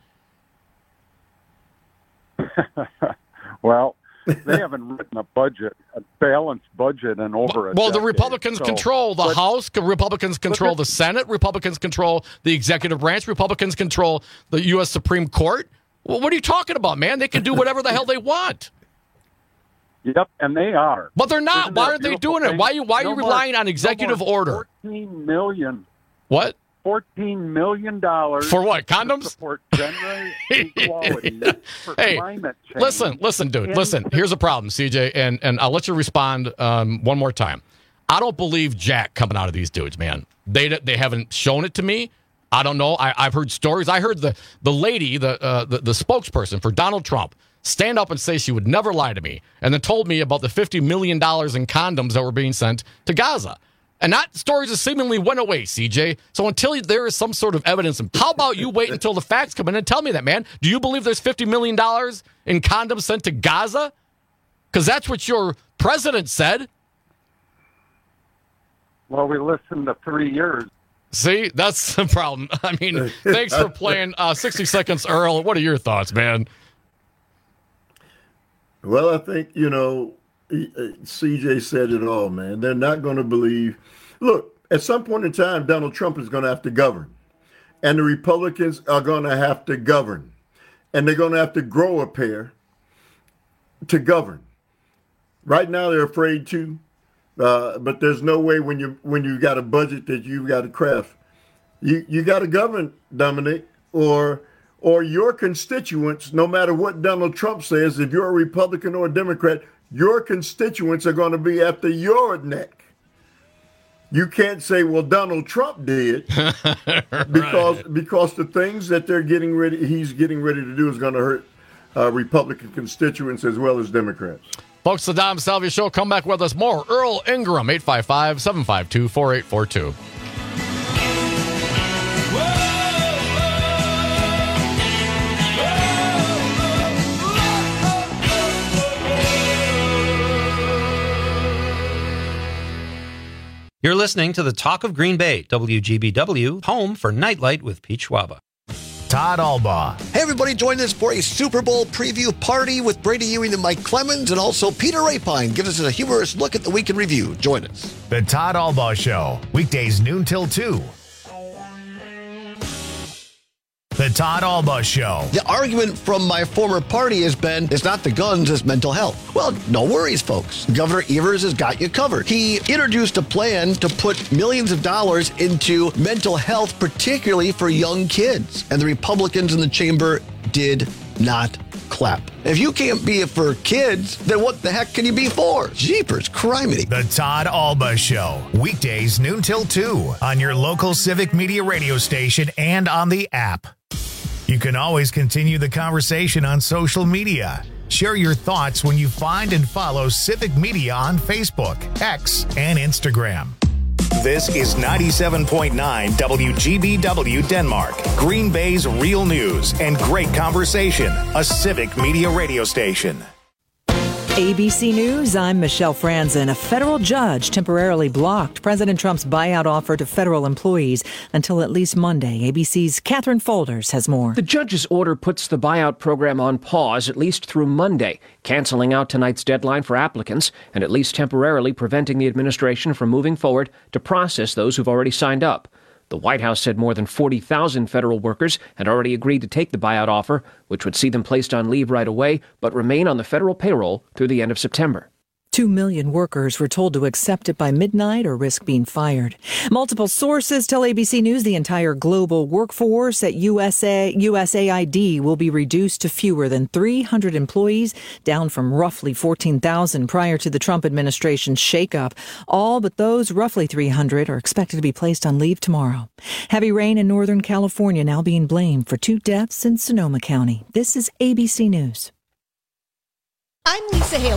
Well, they haven't written a budget, a balanced budget in over a Well, the decade, Republicans so- control the but- House. Republicans control but the Senate. Republicans control the executive branch. Republicans control the U S Supreme Court. Well, what are you talking about, man? They can do whatever the hell they want. Yep, and they are. But they're not. Isn't Why that a aren't they beautiful doing it? thing? Why are you, why are No you more- relying on no executive more order? fourteen million What? fourteen million dollars For what? to Condoms? support gender equality for Hey, climate change. listen, listen, dude. And- Listen, here's a problem, C J, and, and I'll let you respond um, one more time. I don't believe jack coming out of these dudes, man. They they haven't shown it to me. I don't know. I, I've heard stories. I heard the the lady, the, uh, the the spokesperson for Donald Trump, stand up and say she would never lie to me, and then told me about the fifty million dollars in condoms that were being sent to Gaza. And that story just seemingly went away, C J. So until there is some sort of evidence, how about you wait until the facts come in and tell me that, man? Do you believe there's fifty million dollars in condoms sent to Gaza? Because that's what your president said. Well, we listened to three years. See, that's the problem. I mean, thanks for playing uh, sixty Seconds, Earl. What are your thoughts, man? Well, I think, you know, C J said it all, man. They're not going to believe. Look, at some point in time, Donald Trump is going to have to govern, and the Republicans are going to have to govern, and they're going to have to grow a pair to govern. Right now, they're afraid to, uh, but there's no way when you when you got a budget that you've got to craft. You you got to govern, Dominic, or or your constituents. No matter what Donald Trump says, if you're a Republican or a Democrat, your constituents are going to be after your neck. You can't say, well, Donald Trump did, because Right. because the things that they're getting ready, he's getting ready to do is going to hurt uh, Republican constituents as well as Democrats. Folks, the Dom Salvia Show. Come back with us more. Earl Ingram, eight five five, seven five two, four eight four two. You're listening to the Talk of Green Bay, W G B W, home for Nightlight with Pete Schwaba. Todd Albaugh. Hey, everybody, join us for a Super Bowl preview party with Brady Ewing and Mike Clemens, and also Peter Rapine. Give us a humorous look at the week in review. Join us. The Todd Albaugh Show, weekdays noon till two. The The Todd Alba Show. The argument from my former party has been, it's not the guns, it's mental health. Well, no worries, folks. Governor Evers has got you covered. He introduced a plan to put millions of dollars into mental health, particularly for young kids. And the Republicans in the chamber did not clap. If you can't be it for kids, then what the heck can you be for? Jeepers, criminy. The Todd Alba Show. Weekdays noon till two on your local Civic Media radio station and on the app. You can always continue the conversation on social media. Share your thoughts when you find and follow Civic Media on Facebook, X, and Instagram. This is ninety-seven point nine W G B W Denmark, Green Bay's real news and great conversation, a Civic Media radio station. A B C News, I'm Michelle Franzen. A federal judge temporarily blocked President Trump's buyout offer to federal employees until at least Monday. A B C's Catherine Folders has more. The judge's order puts the buyout program on pause at least through Monday, canceling out tonight's deadline for applicants and at least temporarily preventing the administration from moving forward to process those who've already signed up. The White House said more than forty thousand federal workers had already agreed to take the buyout offer, which would see them placed on leave right away, but remain on the federal payroll through the end of September. Two million workers were told to accept it by midnight or risk being fired. Multiple sources tell A B C News the entire global workforce at U S A, U S A I D will be reduced to fewer than three hundred employees, down from roughly fourteen thousand prior to the Trump administration's shakeup. All but those roughly three hundred are expected to be placed on leave tomorrow. Heavy rain in Northern California now being blamed for two deaths in Sonoma County. This is A B C News. I'm Lisa Hale.